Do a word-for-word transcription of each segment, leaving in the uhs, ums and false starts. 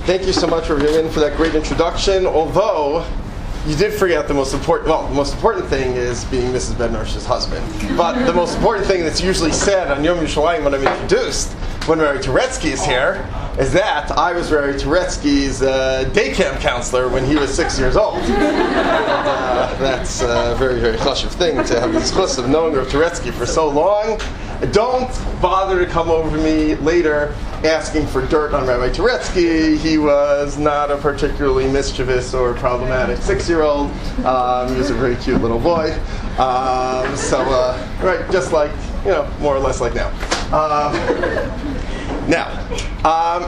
Thank you so much, Ravin, for that great introduction. Although you did forget the most important. Well, the most important thing is being Missus Ben-Arsh's husband. But the most important thing that's usually said on Yom Yerushalayim when I'm introduced, when Mary Turetsky is here, is that I was Mary Turetsky's uh, day camp counselor when he was six years old. And, uh, that's a very, very chashuv thing to have the zchus of knowing Rav Turetsky for so long. Don't bother to come over to me later asking for dirt on Rabbi Turetsky. He was not a particularly mischievous or problematic six-year-old. Um, he was a very cute little boy. Um, so, uh, right, just like, you know, more or less like now. Um, now, um,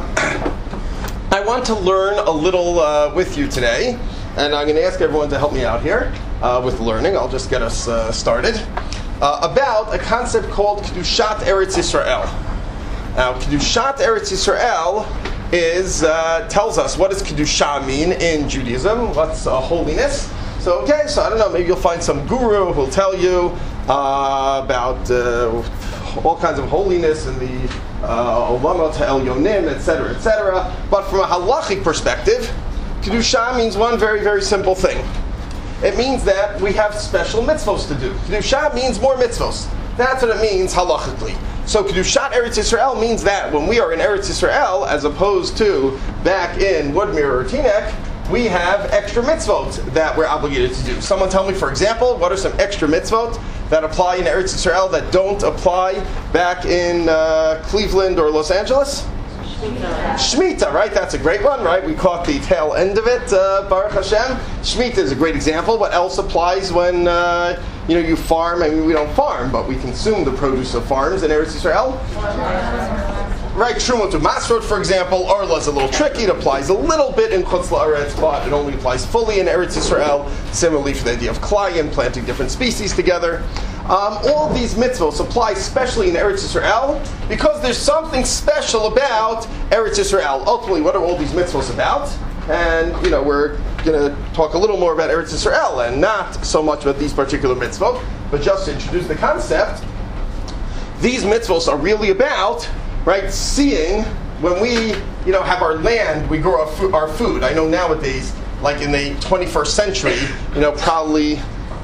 I want to learn a little uh, with you today, and I'm going to ask everyone to help me out here uh, with learning. I'll just get us uh, started. Uh, about a concept called Kedushat Eretz Yisrael. Now, Kedushat Eretz Yisrael is uh, tells us what does Kedusha mean in Judaism? What's uh, holiness? So, okay, so I don't know, maybe you'll find some guru who'll tell you uh, about uh, all kinds of holiness in the Olamot Ha'elyonim, et cetera, et cetera. But from a halachic perspective, Kedusha means one very, very simple thing. It means that we have special mitzvos to do. Kedusha means more mitzvos. That's what it means halachically. So Kedushat Eretz Yisrael means that when we are in Eretz Yisrael, as opposed to back in Woodmere or Teaneck, we have extra mitzvot that we're obligated to do. Someone tell me, for example, what are some extra mitzvot that apply in Eretz Yisrael that don't apply back in uh, Cleveland or Los Angeles? Shemitah. Shemitah, right? That's a great one, right? We caught the tail end of it, uh, Baruch Hashem. Shemitah is a great example. What else applies when uh, you know you farm? I mean, we don't farm, but we consume the produce of farms in Eretz Yisrael. Right, Trumot Masrot, for example. Orla is a little tricky. It applies a little bit in Chutz La'aretz, but it only applies fully in Eretz Yisrael. Similarly for the idea of Klayim, planting different species together. Um, all these mitzvahs apply especially in Eretz Yisrael because there's something special about Eretz Yisrael. Ultimately, what are all these mitzvahs about? And, you know, we're going to talk a little more about Eretz Yisrael and not so much about these particular mitzvahs, but just to introduce the concept, these mitzvahs are really about, right, seeing when we, you know, have our land, we grow our, fo- our food. I know nowadays, like in the twenty-first century, you know, probably,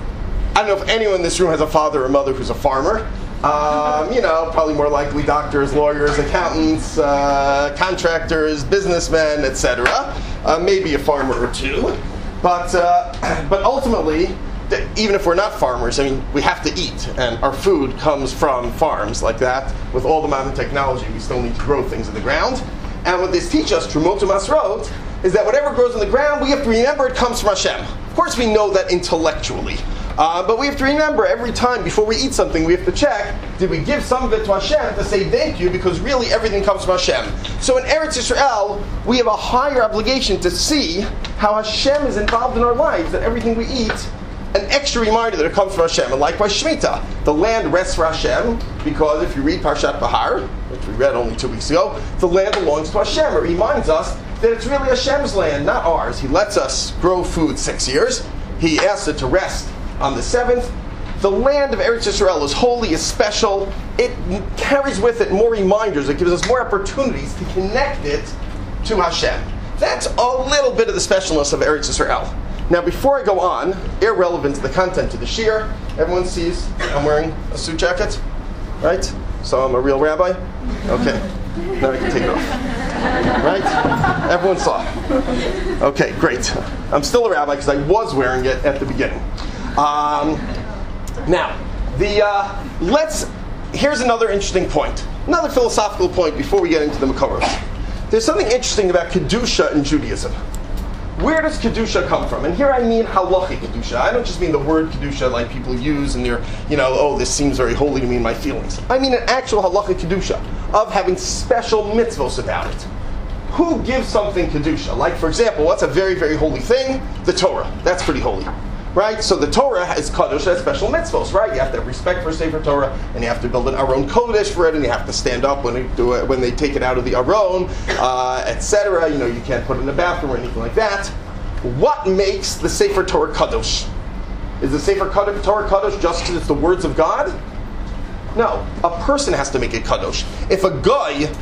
I don't know if anyone in this room has a father or mother who's a farmer. Um, you know, probably more likely doctors, lawyers, accountants, uh, contractors, businessmen, et cetera. Uh, maybe a farmer or two. But uh, but ultimately, even if we're not farmers, I mean, we have to eat, and our food comes from farms like that. With all the modern technology, we still need to grow things in the ground. And what this teaches us, Trumot Masrot, is that whatever grows in the ground, we have to remember it comes from Hashem. Of course, we know that intellectually. Uh, but we have to remember every time before we eat something, we have to check, did we give some of it to Hashem to say thank you, because really everything comes from Hashem. So in Eretz Yisrael, we have a higher obligation to see how Hashem is involved in our lives, that everything we eat, an extra reminder that it comes from Hashem. And likewise Shemitah, the land rests for Hashem, because if you read Parshat Bahar, which we read only two weeks ago, the land belongs to Hashem. It reminds us that it's really Hashem's land, not ours. He lets us grow food six years. He asks it to rest on the seventh. The land of Eretz Yisrael is holy, is special. It carries with it more reminders. It gives us more opportunities to connect it to Hashem. That's a little bit of the specialness of Eretz Yisrael. Now, before I go on, irrelevant to the content of the shir, everyone sees I'm wearing a suit jacket, right? So I'm a real rabbi? Okay. Now I can take it off. Right? Everyone saw. Okay, great. I'm still a rabbi because I was wearing it at the beginning. Um, now, the uh, let's. Here's another interesting point, another philosophical point before we get into the Makoros. There's something interesting about kedusha in Judaism. Where does kedusha come from? And here I mean halachic kedusha. I don't just mean the word kedusha like people use and they're, you know, oh, this seems very holy to me in my feelings. I mean an actual halachic kedusha of having special mitzvos about it. Who gives something kedusha? Like, for example, what's a very, very holy thing? The Torah. That's pretty holy. Right? So the Torah is kadosh, has special mitzvos, right? You have to have respect for Sefer Torah, and you have to build an Aron Kodesh for it, and you have to stand up when they do it, when they take it out of the Aron, uh, et cetera. You know, you can't put it in the bathroom or anything like that. What makes the Sefer Torah kadosh? Is the Sefer Torah kadosh just because it's the words of God? No, a person has to make it kadosh. If a guy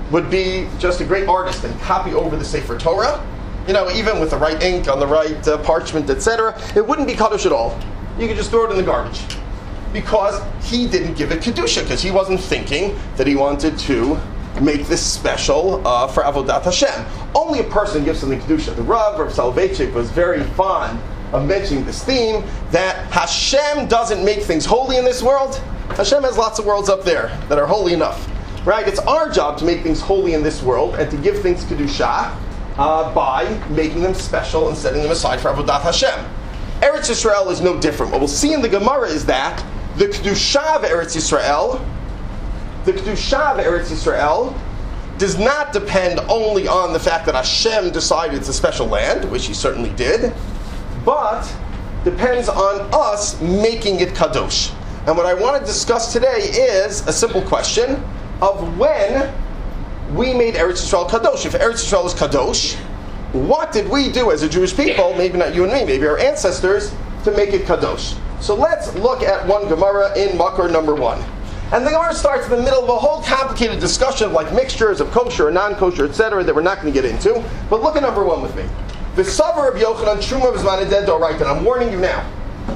would be just a great artist and copy over the Sefer Torah, you know, even with the right ink on the right uh, parchment, et cetera, it wouldn't be Kaddish at all. You could just throw it in the garbage. Because he didn't give it Kedusha, because he wasn't thinking that he wanted to make this special uh, for Avodat Hashem. Only a person gives something Kedusha. The Rav, Rav Soloveitchik, was very fond of mentioning this theme, that Hashem doesn't make things holy in this world. Hashem has lots of worlds up there that are holy enough. Right? It's our job to make things holy in this world and to give things Kedusha uh, by making them special and setting them aside for Avodat Hashem. Eretz Yisrael is no different. What we'll see in the Gemara is that the Kedusha of Eretz Yisrael, the Kedusha of Eretz Yisrael does not depend only on the fact that Hashem decided it's a special land, which he certainly did, but depends on us making it Kadosh. And what I want to discuss today is a simple question of when we made Eretz Yisrael Kadosh. If Eretz Yisrael is Kadosh, what did we do as a Jewish people, maybe not you and me, maybe our ancestors, to make it Kadosh? So let's look at one Gemara in Makor number one. And the Gemara starts in the middle of a whole complicated discussion of like mixtures of kosher and non-kosher, et cetera, that we're not going to get into. But look at number one with me. The Savar of Yochanan Truma B'zman Haded D'Oraita. And I'm warning you now.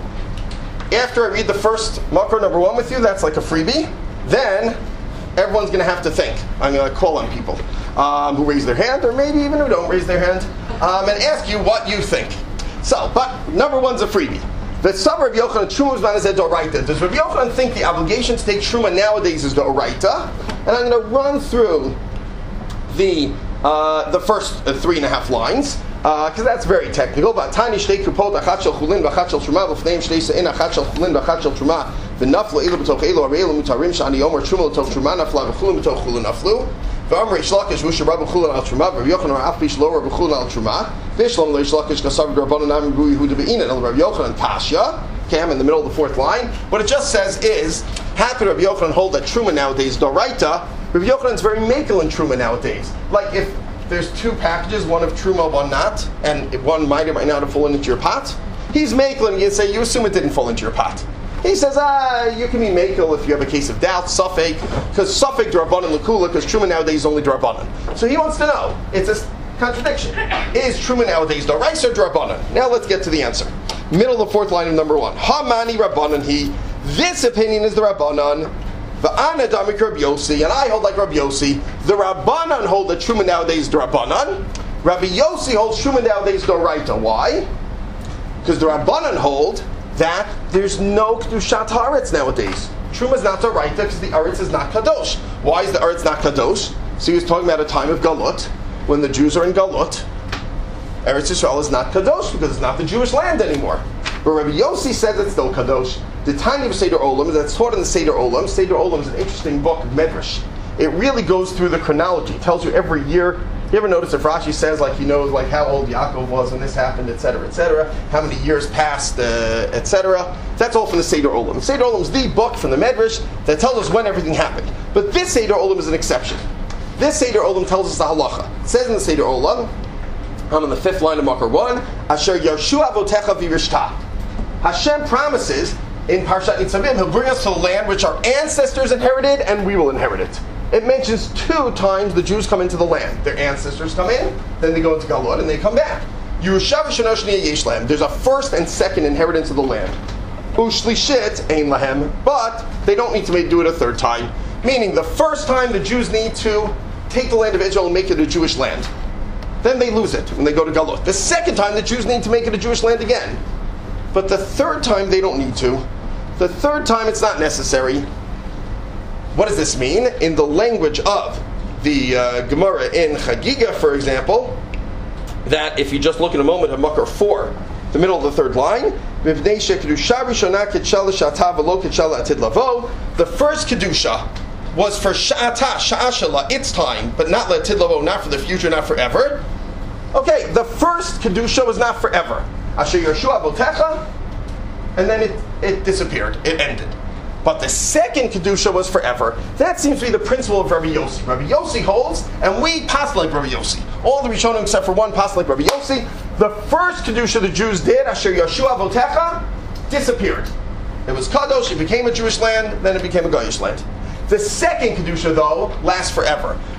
After I read the first Makor number one with you, that's like a freebie, then everyone's going to have to think. I'm going to call on people um, who raise their hand, or maybe even who don't raise their hand, um, and ask you what you think. So, but number one's a freebie. The Savar of Yochanan Truma B'zman Haded D'Oraita. Does Rabbi Yochanan think the obligation to take Truma nowadays is D'Oraita? And I'm going to run through the uh, the first uh, three and a half lines, because uh, that's very technical. But Tani shtei kupot achat shel chulin v'achat shel truma v'fneim shtei sein achat shel chulin v'achat shel truma v'naflu elu b'toch elu areilu mutarim shani yomer truma l'toch truma nafla v'chulin b'toch chulin naflu v'amr Reish Lakish v'usha rabbi chulin al truma v'Rabbi Yochanan af bish lo rabbi chulin al truma v'ishlam Reish Lakish kasav d'Rabbanan am Rabbi Yehuda be'inan el Rabbi Yochanan Tashya. Okay, I'm in the middle of the fourth line. What it just says is, how could Rabbi Yochanan hold that Truma nowadays D'Oraita? Rabbi Yochanan's very makel in Truma nowadays. Like if there's two packages, one of Truma, one not, and one might or might not have fallen into your pot, he's makel and you say, you assume it didn't fall into your pot. He says, ah, you can be makel if you have a case of doubt, suffix, because suffix D'Rabbanan L'Kula, because Truma nowadays is only D'Rabbanan. So he wants to know, it's a contradiction. Is Truma nowadays D'Oraisa or D'Rabbanan? Now let's get to the answer. Middle of the fourth line of number one. Hamani Rabbanan he. This opinion is the Rabbanan. V'ana damik Rabbi Yossi, and I hold like Rabbi Yossi. The Rabbanan hold that Truma nowadays the Rabbanan. Rabbi Yossi holds Truma nowadays D'Oraita. Why? Because the Rabbanan hold that there's no Kedushat Haaretz nowadays. Truma is not D'Oraita because the Aretz is not Kadosh. Why is the Aretz not Kadosh? So he was talking about a time of Galut, when the Jews are in Galut. Eretz Yisrael is not Kadosh because it's not the Jewish land anymore. But Rabbi Yossi says it's still Kadosh. The Tanya of Seder Olam, that's taught in the Seder Olam. Seder Olam is an interesting book, Medrash. It really goes through the chronology. It tells you every year. You ever notice if Rashi says like he knows like how old Yaakov was when this happened, et cetera, et cetera, how many years passed, uh, et cetera. That's all from the Seder Olam. Seder Olam is the book from the Medrash that tells us when everything happened. But this Seder Olam is an exception. This Seder Olam tells us the halacha. It says in the Seder Olam, I'm on the fifth line of Makor one, Asher Yarshu Avotecha V'Yirshta. Hashem promises in Parshat Nitzavim, He'll bring us to the land which our ancestors inherited, and we will inherit it. It mentions two times the Jews come into the land. Their ancestors come in, then they go into Galut, and they come back. Yerusha v'Shana Shniya Yesh Lahem. There's a first and second inheritance of the land. Ushlishit Ein Lahem, but they don't need to do it a third time. Meaning, the first time the Jews need to take the land of Israel and make it a Jewish land. Then they lose it when they go to Galut. The second time, the Jews need to make it a Jewish land again. But the third time, they don't need to. The third time, it's not necessary. What does this mean? In the language of the uh, Gemara in Chagiga, for example, that if you just look in a moment at Makor four, the middle of the third line, the first Kedusha was for Sha'ata, Sha'ashala, its time, but not L'Atid Lavo, not for the future, not forever. Okay, the first Kedusha was not forever. Asher Yeshua Avotecha, and then it, it disappeared, it ended. But the second Kedusha was forever. That seems to be the principle of Rabbi Yossi. Rabbi Yossi holds, and we pass like Rabbi Yossi. All the Rishonim except for one pass like Rabbi Yossi. The first Kedusha the Jews did, Asher Yeshua Avotecha, disappeared. It was Kadosh, it became a Jewish land, then it became a Goyish land. The second Kedusha, though, lasts forever.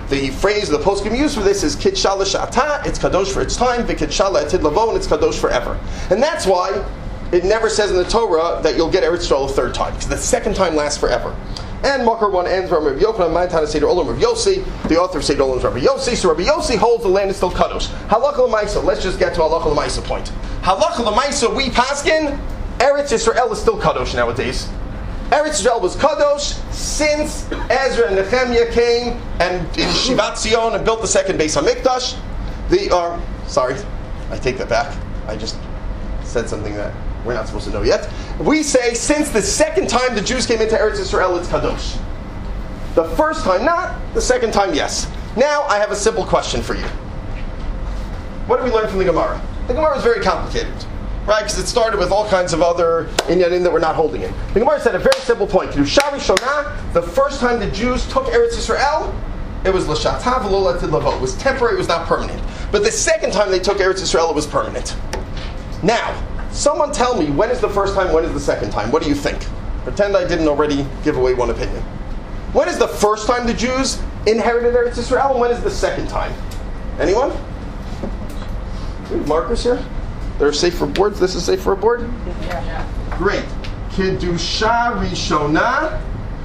The phrase the poskim use for this is Kidsha l'sha'ata, it's kadosh for its time, v'kidsha la'atid lavo, and it's kadosh forever. And that's why it never says in the Torah that you'll get Eretz Yisrael a third time, because the second time lasts forever. And Makar one ends from Rabbi Yochanan, my Tana Seder Olam Rabbi Yossi, the author of Seder Olam is Rabbi Yossi, so Rabbi Yossi holds the land is still kadosh. Halacha l'maisa, let's just get to halacha l'maisa point. Halacha l'maisa, we paskin, Eretz Yisrael is still kadosh nowadays. Eretz Yisrael was kadosh since Ezra and Nehemiah came and in Shivat Zion and built the second Beis Hamikdash. The uh, sorry, I take that back. I just said something that we're not supposed to know yet. We say since the second time the Jews came into Eretz Yisrael, it's kadosh. The first time, not. The second time, yes. Now I have a simple question for you. What did we learn from the Gemara? The Gemara is very complicated, right? Because it started with all kinds of other inyanim that we're not holding in. The Gemara said a very simple point. Kedusha Rishona, the first time the Jews took Eretz Yisrael, it was l'shata v'lo latid lavo. It was temporary, it was not permanent. But the second time they took Eretz Yisrael, it was permanent. Now, someone tell me, when is the first time, when is the second time? What do you think? Pretend I didn't already give away one opinion. When is the first time the Jews inherited Eretz Yisrael, and when is the second time? Anyone? We have markers here? They're safe for boards? This is safe for a board? Yeah. Great. Kedusha Rishona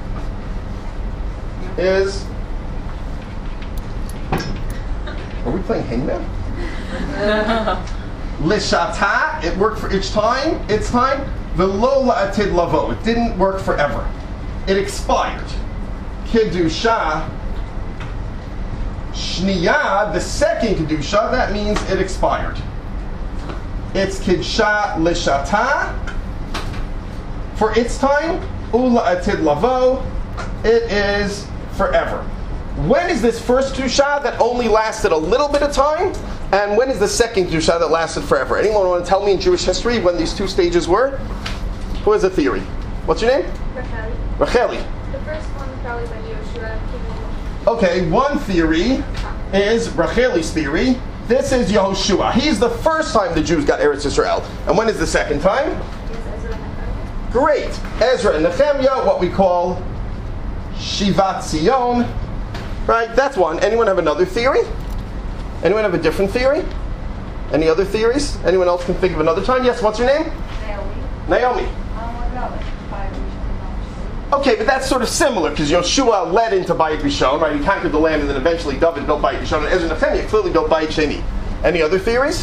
is... Are we playing hangman? Lishata, it worked for each time, its time. V'lo la'atid lavo, it didn't work forever. It expired. Kedusha Shniya, the second Kedusha, that means it expired. It's Kidsha Lishata, for its time, Ula Atid Lavo, it is forever. When is this first Kedusha that only lasted a little bit of time? And when is the second Kedusha that lasted forever? Anyone want to tell me in Jewish history when these two stages were? Who has a theory? What's your name? Racheli. Racheli. The first one was probably when Yoshua came in. Okay, one theory is Racheli's theory. This is Yehoshua. He's the first time the Jews got Eretz Yisrael. And when is the second time? Yes, Ezra and Nehemiah. Great. Ezra and Nehemiah, what we call Shivat Zion. Right, that's one. Anyone have another theory? Anyone have a different theory? Any other theories? Anyone else can think of another time? Yes, what's your name? Naomi. Naomi. Um, what about like five Rishon? Okay, but that's sort of similar because Yoshua led into Bayit Rishon, right? He conquered the land, and then eventually David built Bayit Rishon, and Ezra and Nehemiah clearly built Bayit Sheni. Any other theories?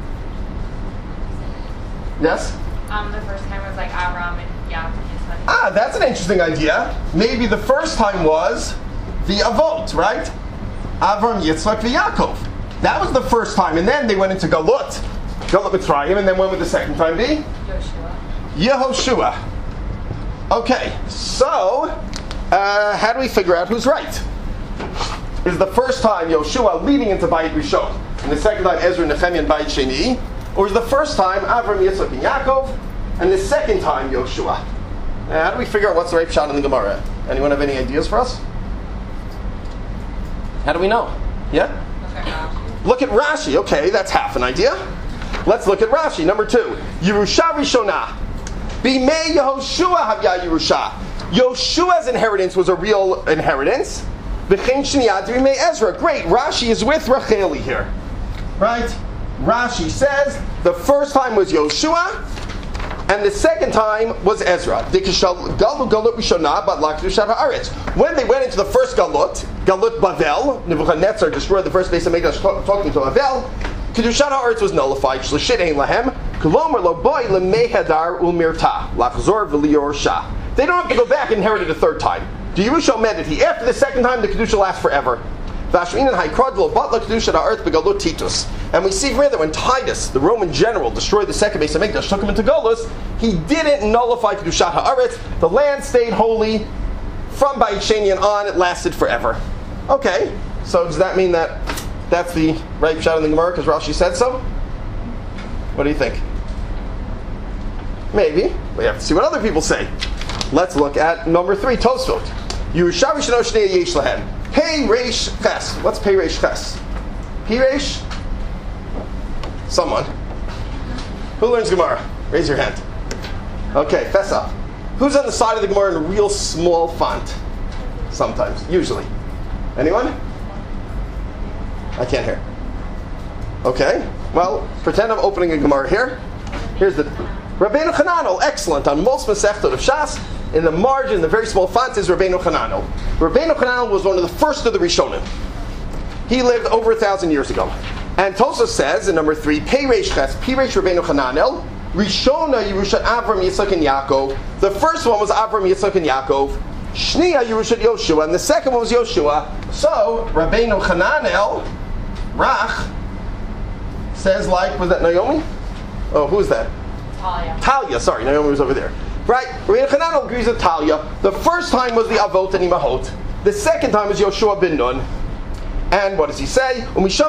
Yes? Um, the first time was like Avram and Yaakov. Ah, that's an interesting idea. Maybe the first time was the Avot, right? Avram, Yitzchak, Yaakov. That was the first time, and then they went into Galut, Galut Mitzrayim, and then when would the second time be? Yoshua. Yehoshua. Okay, so uh, how do we figure out who's right? Is the first time Yoshua leading into Bayit Rishon, and the second time Ezra, Nehemiah, and Bayit Sheni, or is the first time Avram, Yitzchak, and Yaakov, and the second time Yoshua? Uh, how do we figure out what's the right shot in the Gemara? Anyone have any ideas for us? How do we know? Yeah? Look at Rashi. Okay, that's half an idea. Let's look at Rashi. Number two. Yerusha Rishona. Bimei Yehoshua Havya Yerusha. Yoshua's inheritance was a real inheritance. V'chein Shniyah Bimei Ezra. Great. Rashi is with Racheli here. Right? Rashi says the first time was Yoshua, and the second time was Ezra. When they went into the first Galut, Galut Bavel, Nebuchadnezzar destroyed the first base of Mikdash, talking to Bavel, Kedushat HaAretz was nullified. Shlishit ein lahem, Kolomer lo boy lemehadar ulmirta, lachzor v'lior shah. They don't have to go back and inherit it a third time. The Yerusha mediti. After the second time, the Kedusha lasts forever. And we see from here that when Titus, the Roman general, destroyed the second base of Mikdash, took him into Golus, he didn't nullify Kedushat HaAretz. The land stayed holy from Bayit Sheni and on. It lasted forever. Okay, so does that mean that that's the right shot in the Gemara because Rashi said so? What do you think? Maybe. We have to see what other people say. Let's look at number three, Tosfot. Yerusha Rishon Shnei Yesh Lahem. Pei Reish Ches. What's Pei Reish Ches? Pei Reish? Someone. Who learns Gemara? Raise your hand. Okay, fess up. Who's on the side of the Gemara in a real small font? Sometimes. Usually. Anyone? I can't hear. Okay, well, pretend I'm opening a Gemara here. Here's the Rabbeinu Hananel, excellent. On most Masechtot of Shas, in the margin, the very small font is Rabbeinu Hananel. Rabbeinu Hananel was one of the first of the Rishonim. He lived over a thousand years ago. And Tosfos says in number three, Pei Reish Ches, Pi Reish Rabbeinu Hananel, Rishona Yerushat Avram, Yitzchak, and Yaakov. The first one was Avram, Yitzchak, and Yaakov. Shnia Yerushat Yoshua, and the second one was Yoshua. So Rabbeinu Hananel, Rach, says like, was that Naomi? Oh, who is that? Talia. Talia, sorry, Naomi was over there. Right, Rabbeinu Hananel agrees with Talia. The first time was the Avot and Imahot. The second time was Yoshua bin Nun. And what does he say? And from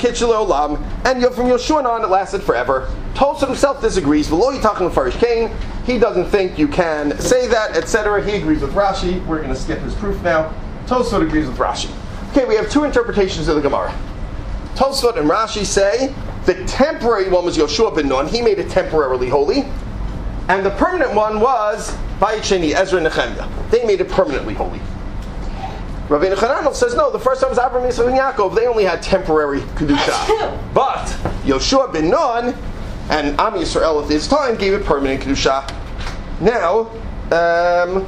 Yoshua on, it lasted forever. Tosfos himself disagrees. He doesn't think you can say that, et cetera. He agrees with Rashi. We're going to skip his proof now. Tosfos agrees with Rashi. Okay, we have two interpretations of the Gemara. Tosfos and Rashi say the temporary one was Yoshua bin Nun. He made it temporarily holy. And the permanent one was Bayit Sheni, Ezra and Nehemiah. They made it permanently holy. Rabbeinu Hananel says, no, the first time was Avraham, Yitzchak, and Yaakov. They only had temporary Kedusha. But Yoshua bin Nun and Am Yisrael at his time gave it permanent Kedusha. Now, um,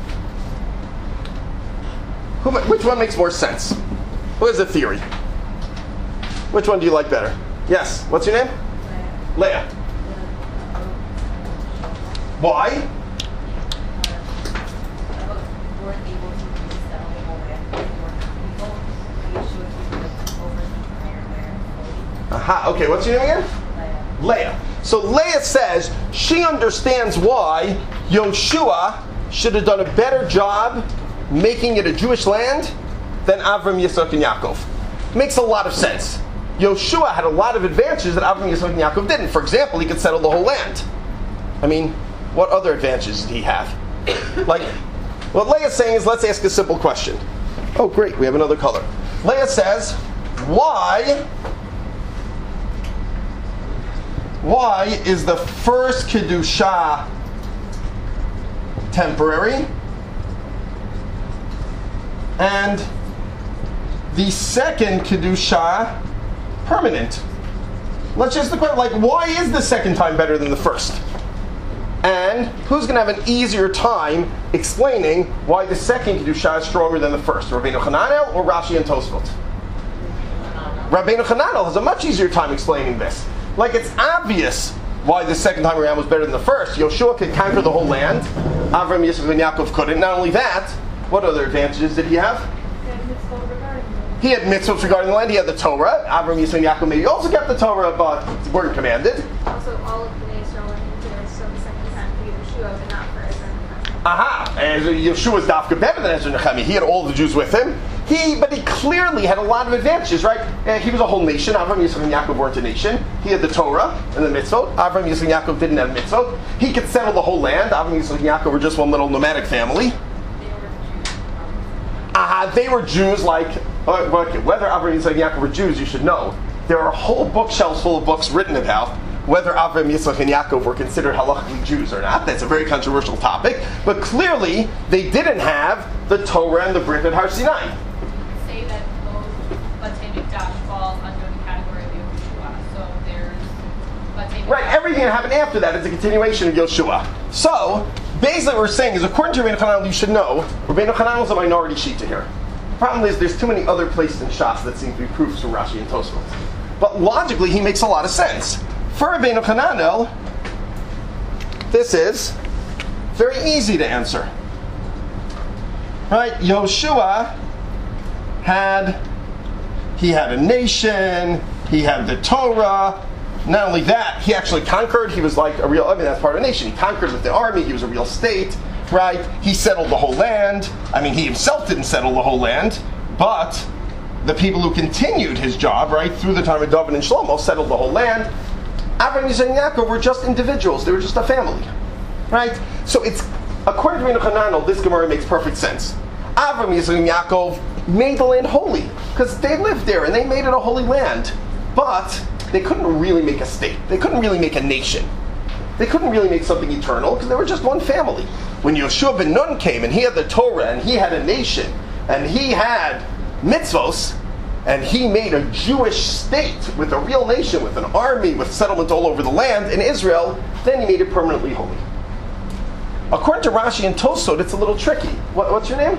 who, which one makes more sense? Who has a theory? Which one do you like better? Yes, what's your name? Leah. Why? Aha, okay, what's your name again? Leah. So Leah says she understands why Yoshua should have done a better job making it a Jewish land than Avram, Yitzchak, and Yaakov. Makes a lot of sense. Yoshua had a lot of advantages that Avram, Yitzchak, and Yaakov didn't. For example, he could settle the whole land. I mean, what other advantages did he have? Like, what Leah's saying is, let's ask a simple question. Oh, great, we have another color. Leah says, why... Why is the first Kedusha temporary and the second Kedusha permanent? Let's just look at, like, why is the second time better than the first? And who's going to have an easier time explaining why the second Kedusha is stronger than the first? Rabbeinu Hananel or Rashi and Tosfot? Rabbeinu Hananel has a much easier time explaining this. Like, it's obvious why the second time around was better than the first. Yoshua could conquer the whole land. Avram, Yitzchak, and Yaakov couldn't. Not only that, what other advantages did he have? He had mitzvahs regarding the land. He had the Torah. Avram, Yitzchak, and Yaakov maybe also kept the Torah, but weren't commanded. Also, all of the Israel went into this, so the second time for Yoshua, but not for Ezra and Nehemiah. Aha! And Yeshua's dafka better than Ezra and Nehemiah. He had all the Jews with him. He, but he clearly had a lot of advantages, right? Uh, he was a whole nation. Avram, Yitzchak, and Yaakov weren't a nation. He had the Torah and the mitzvot. Avram, Yitzchak, and Yaakov didn't have mitzvot. He could settle the whole land. Avram, Yitzchak, and Yaakov were just one little nomadic family. Aha! Uh, they were Jews like, uh, whether Avram, Yitzchak, and Yaakov were Jews, you should know. There are whole bookshelves full of books written about whether Avram, Yitzchak, and Yaakov were considered halachically Jews or not. That's a very controversial topic. But clearly, they didn't have the Torah and the Brit at Har Sinai. Say that those, let's say, Mikdash falls under the category of Yoshua. So there's, let's say, right, everything that happened after that is a continuation of Yoshua. So, basically what we're saying is, according to Rabbeinu Hananel, you should know, Rabbeinu Hananel is a minority shita here. The problem is, there's too many other places in Shas that seem to be proofs for Rashi and Tosfos. But logically, he makes a lot of sense. For Rabbeinu Hananel, this is very easy to answer. Right, Yoshua had, he had a nation, he had the Torah. Not only that, he actually conquered. He was like a real, I mean, that's part of a nation. He conquered with the army. He was a real state, right? He settled the whole land. I mean, he himself didn't settle the whole land, but the people who continued his job, right, through the time of David and Shlomo, settled the whole land. Avram, Yitzchak, and Yaakov were just individuals. They were just a family, right? So it's, according to Rabbeinu Hananel, this Gemara makes perfect sense. Avram, Yitzchak, and Yaakov made the land holy because they lived there and they made it a holy land. But they couldn't really make a state. They couldn't really make a nation. They couldn't really make something eternal because they were just one family. When Yoshua ben Nun came and he had the Torah and he had a nation and he had mitzvos, and he made a Jewish state with a real nation, with an army, with settlement all over the land in Israel, then he made it permanently holy. According to Rashi and Tosfot, it's a little tricky. What, what's your name?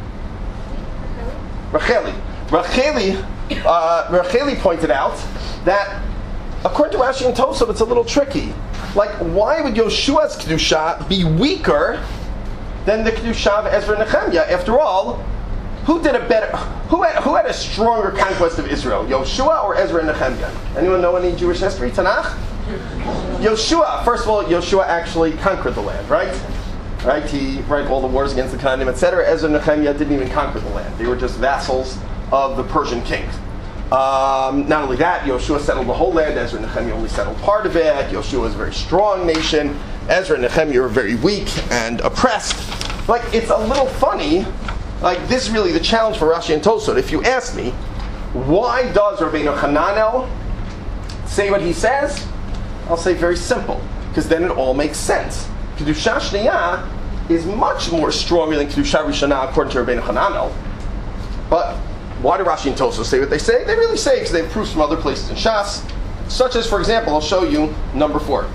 Racheli. Racheli, uh, Racheli pointed out that according to Rashi and Tosfot, it's a little tricky. Like, why would Yoshua's Kedusha be weaker than the Kedusha of Ezra and Nehemiah? After all, who did a better, who had, who had a stronger conquest of Israel, Yoshua or Ezra and Nehemiah? Anyone know any Jewish history? Tanakh? Yoshua. First of all, Yoshua actually conquered the land, right? Right? He, right, all the wars against the Canaanim, et cetera. Ezra and Nehemiah didn't even conquer the land. They were just vassals of the Persian king. Um, not only that, Yoshua settled the whole land. Ezra and Nehemiah only settled part of it. Yoshua was a very strong nation. Ezra and Nehemiah were very weak and oppressed. Like, it's a little funny. Like, this is really the challenge for Rashi and Tosfot. If you ask me, why does Rabbeinu Hananel say what he says? I'll say very simple, because then it all makes sense. Kedusha Shniyah is much more stronger than Kedusha Rishonah according to Rabbeinu Hananel. But why do Rashi and Tosfot say what they say? They really say because they have proofs from other places in Shas, such as, for example, I'll show you number four.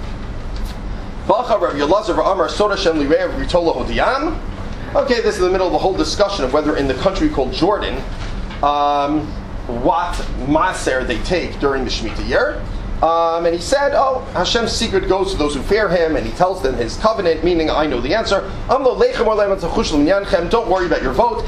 Okay, this is in the middle of the whole discussion of whether in the country called Jordan, um, what maser they take during the Shemitah year. Um, and he said, oh, Hashem's secret goes to those who fear him, and he tells them his covenant, meaning I know the answer. Don't worry about your vote.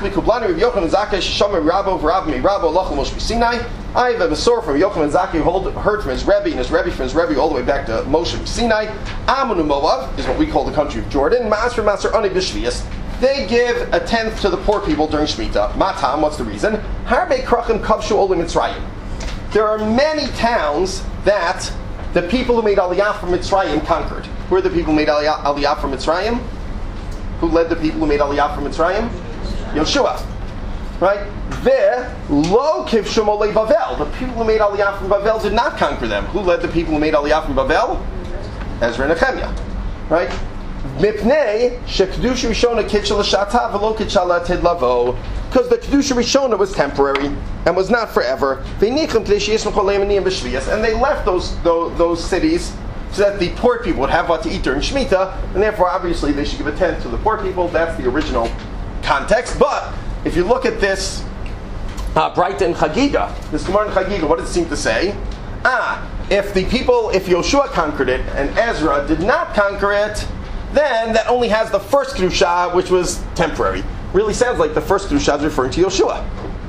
I have a Masor from Yochanan Zaki who heard from his Rebbe, and his Rebbe from his Rebbe all the way back to Moshe Sinai. Amonu Moav is what we call the country of Jordan. Maser Maser Ani B'Shvius. They give a tenth to the poor people during Shemitah. Matam, what's the reason? Harbe Krachim Kavshu Olim Mitzrayim. There are many towns that the people who made Aliyah from Mitzrayim conquered. Who are the people who made Aliyah, Aliyah from Mitzrayim? Who led the people who made Aliyah from Mitzrayim? Yoshua. Right? There, Lo Kivshum Olei Bavel. The people who made Aliyah from Bavel did not conquer them. Who led the people who made Aliyah from Bavel? Ezra and Nehemiah. Right? Mipnei Shekdusha Rishona Kitchel Shata Velo Kitchala Tid Lavo. Because the Kedusha Rishona was temporary and was not forever. And they left those, those those cities so that the poor people would have what to eat during Shemitah, and therefore obviously they should give a tenth to the poor people. That's the original context. But if you look at this uh, Braita in Chagiga, this Gemara in Chagiga, what does it seem to say? Ah, if the people, if Yoshua conquered it and Ezra did not conquer it, then that only has the first Kedusha, which was temporary. Really sounds like the first Kedusha is referring to Yoshua.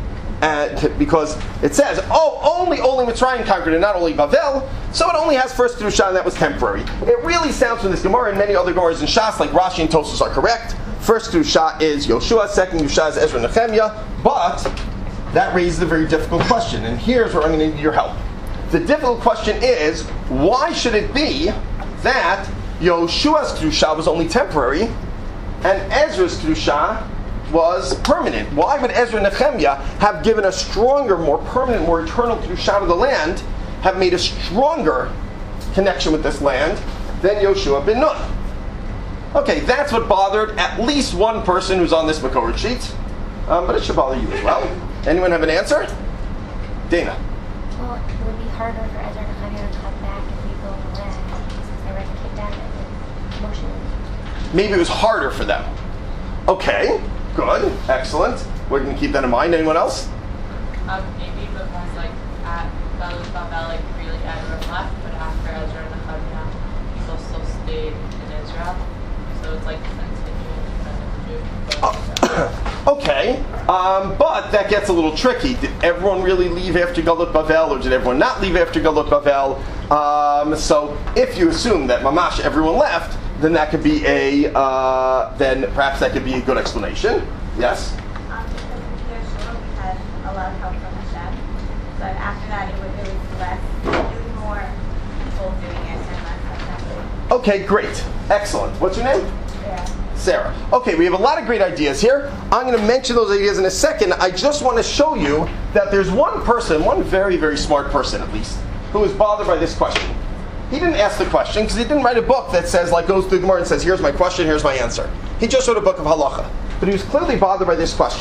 And because it says, oh, only only Mitzrayim conquered it, not only Bavel, so it only has first Kedusha, and that was temporary. It really sounds from this Gemara and many other Gemaras in Shas, like Rashi and Tosfos are correct. First Kedusha is Yoshua, second Kedusha is Ezra and Nehemiah, but that raises a very difficult question, and here's where I'm going to need your help. The difficult question is, why should it be that Yoshua's Kedusha was only temporary, and Ezra's Kedusha was permanent? Why would Ezra and Nehemiah have given a stronger, more permanent, more eternal Kedusha to the land, have made a stronger connection with this land than Yoshua ben Nun? Okay, that's what bothered at least one person who's on this Makorah sheet, um, but it should bother you as well. Anyone have an answer? Dana. Well, it would be harder for Ezra and Nehemiah to come back and rebuild the land since they were to keep that as motion. Maybe it was harder for them. Okay, good, excellent. We're going to keep that in mind. Anyone else? Um, maybe because like at Galus Babel, like really Ezra left, but after Ezra and Nehemiah, people still stayed in Israel. So it's like continuing kind of Jewish. Okay, um, but that gets a little tricky. Did everyone really leave after Galut Bavel, or did everyone not leave after Galut Bavel? Um, so if you assume that Mamash everyone left, then that could be a, uh, then perhaps that could be a good explanation. Yes? Um, because in Yeshua we had a lot of help from Hashem, but after that it was, it was less, it was more people doing it and less Hashem. Okay, great. Excellent. What's your name? Yeah. Sarah. Okay, we have a lot of great ideas here. I'm going to mention those ideas in a second. I just want to show you that there's one person, one very, very smart person at least, who is bothered by this question. He didn't ask the question because he didn't write a book that says, like, goes through the Gemara and says, here's my question, here's my answer. He just wrote a book of halacha. But he was clearly bothered by this question.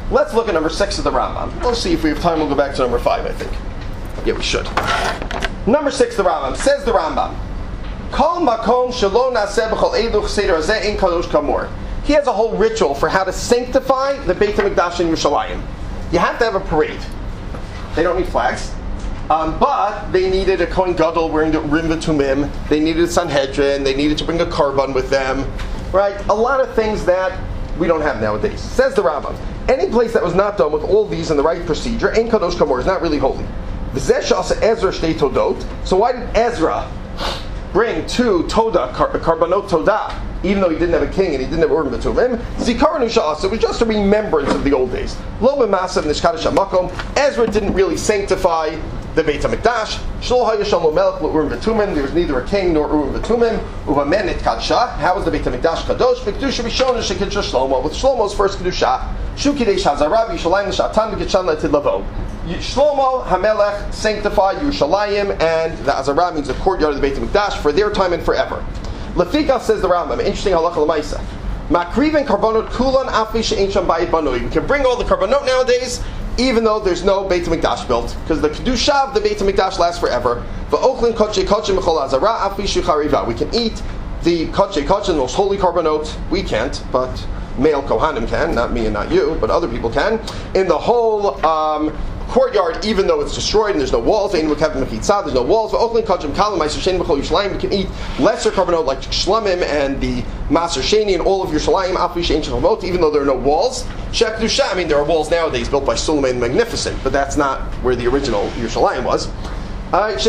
Let's look at number six of the Rambam. We'll see if we have time. We'll go back to number five, I think. Yeah, we should. Number six, the Rambam. Says the Rambam, Kol makom shelo naseh b'chol eluch seder hazeh ein kadosh kamor. He has a whole ritual for how to sanctify the Beit HaMikdash in Yerushalayim. You have to have a parade. They don't need flags. Um, but they needed a Kohen Gadol wearing the Rim V'Tumim. They needed a Sanhedrin. They needed to bring a Karban with them. Right? A lot of things that we don't have nowadays. Says the Rambam, any place that was not done with all these in the right procedure, Ein Kadosh Kamor, is not really holy. V'zeh she'asa Ezra shtei todot. So why did Ezra bring two Todah, kar- Karbanot Todah, even though he didn't have a king and he didn't have Urim V'Tumim? Zikarnu she'asa, it was just a remembrance of the old days. Lo b'masav nishkadosh hamakom. Ezra didn't really sanctify the Beit HaMikdash. Shlo hayasham lo melech lo Urim V'Tumim. There was neither a king nor Urim V'Tumim. Uvamen et kadsha. How was the Beit HaMikdash kadosh? B'kedusha rishona shekidusha Shlomo. With Shlomo's first kedusha, shu kidesh hazarav Yishalayim l'shatan v'kitshan l'tid lavo. Shlomo HaMelech sanctified Yerushalayim, and the Azarah means the courtyard of the Beit HaMikdash for their time and forever. Lefika, says the Rambam, interesting halacha l'maisa. Makriven karbonot kulan afi she'ein sham bayit banoi. We can bring all the karbonot nowadays, even though there's no Beit HaMikdash built, because the kedusha of the Beit HaMikdash lasts forever. V'ochlin kodshei kodshei mechol Azarah afi shechariva. We can eat the kodshei kodshei, the most holy karbonot. We can't, but male kohanim can, not me and not you, but other people can. In the whole um, courtyard, even though it's destroyed and there's no walls, there's no walls. We can eat lesser karbonot like shlamim and the maser sheni and all of Yerushalayim, even though there are no walls. I mean, there are walls nowadays built by Suleiman the Magnificent, but that's not where the original Yerushalayim was. What does the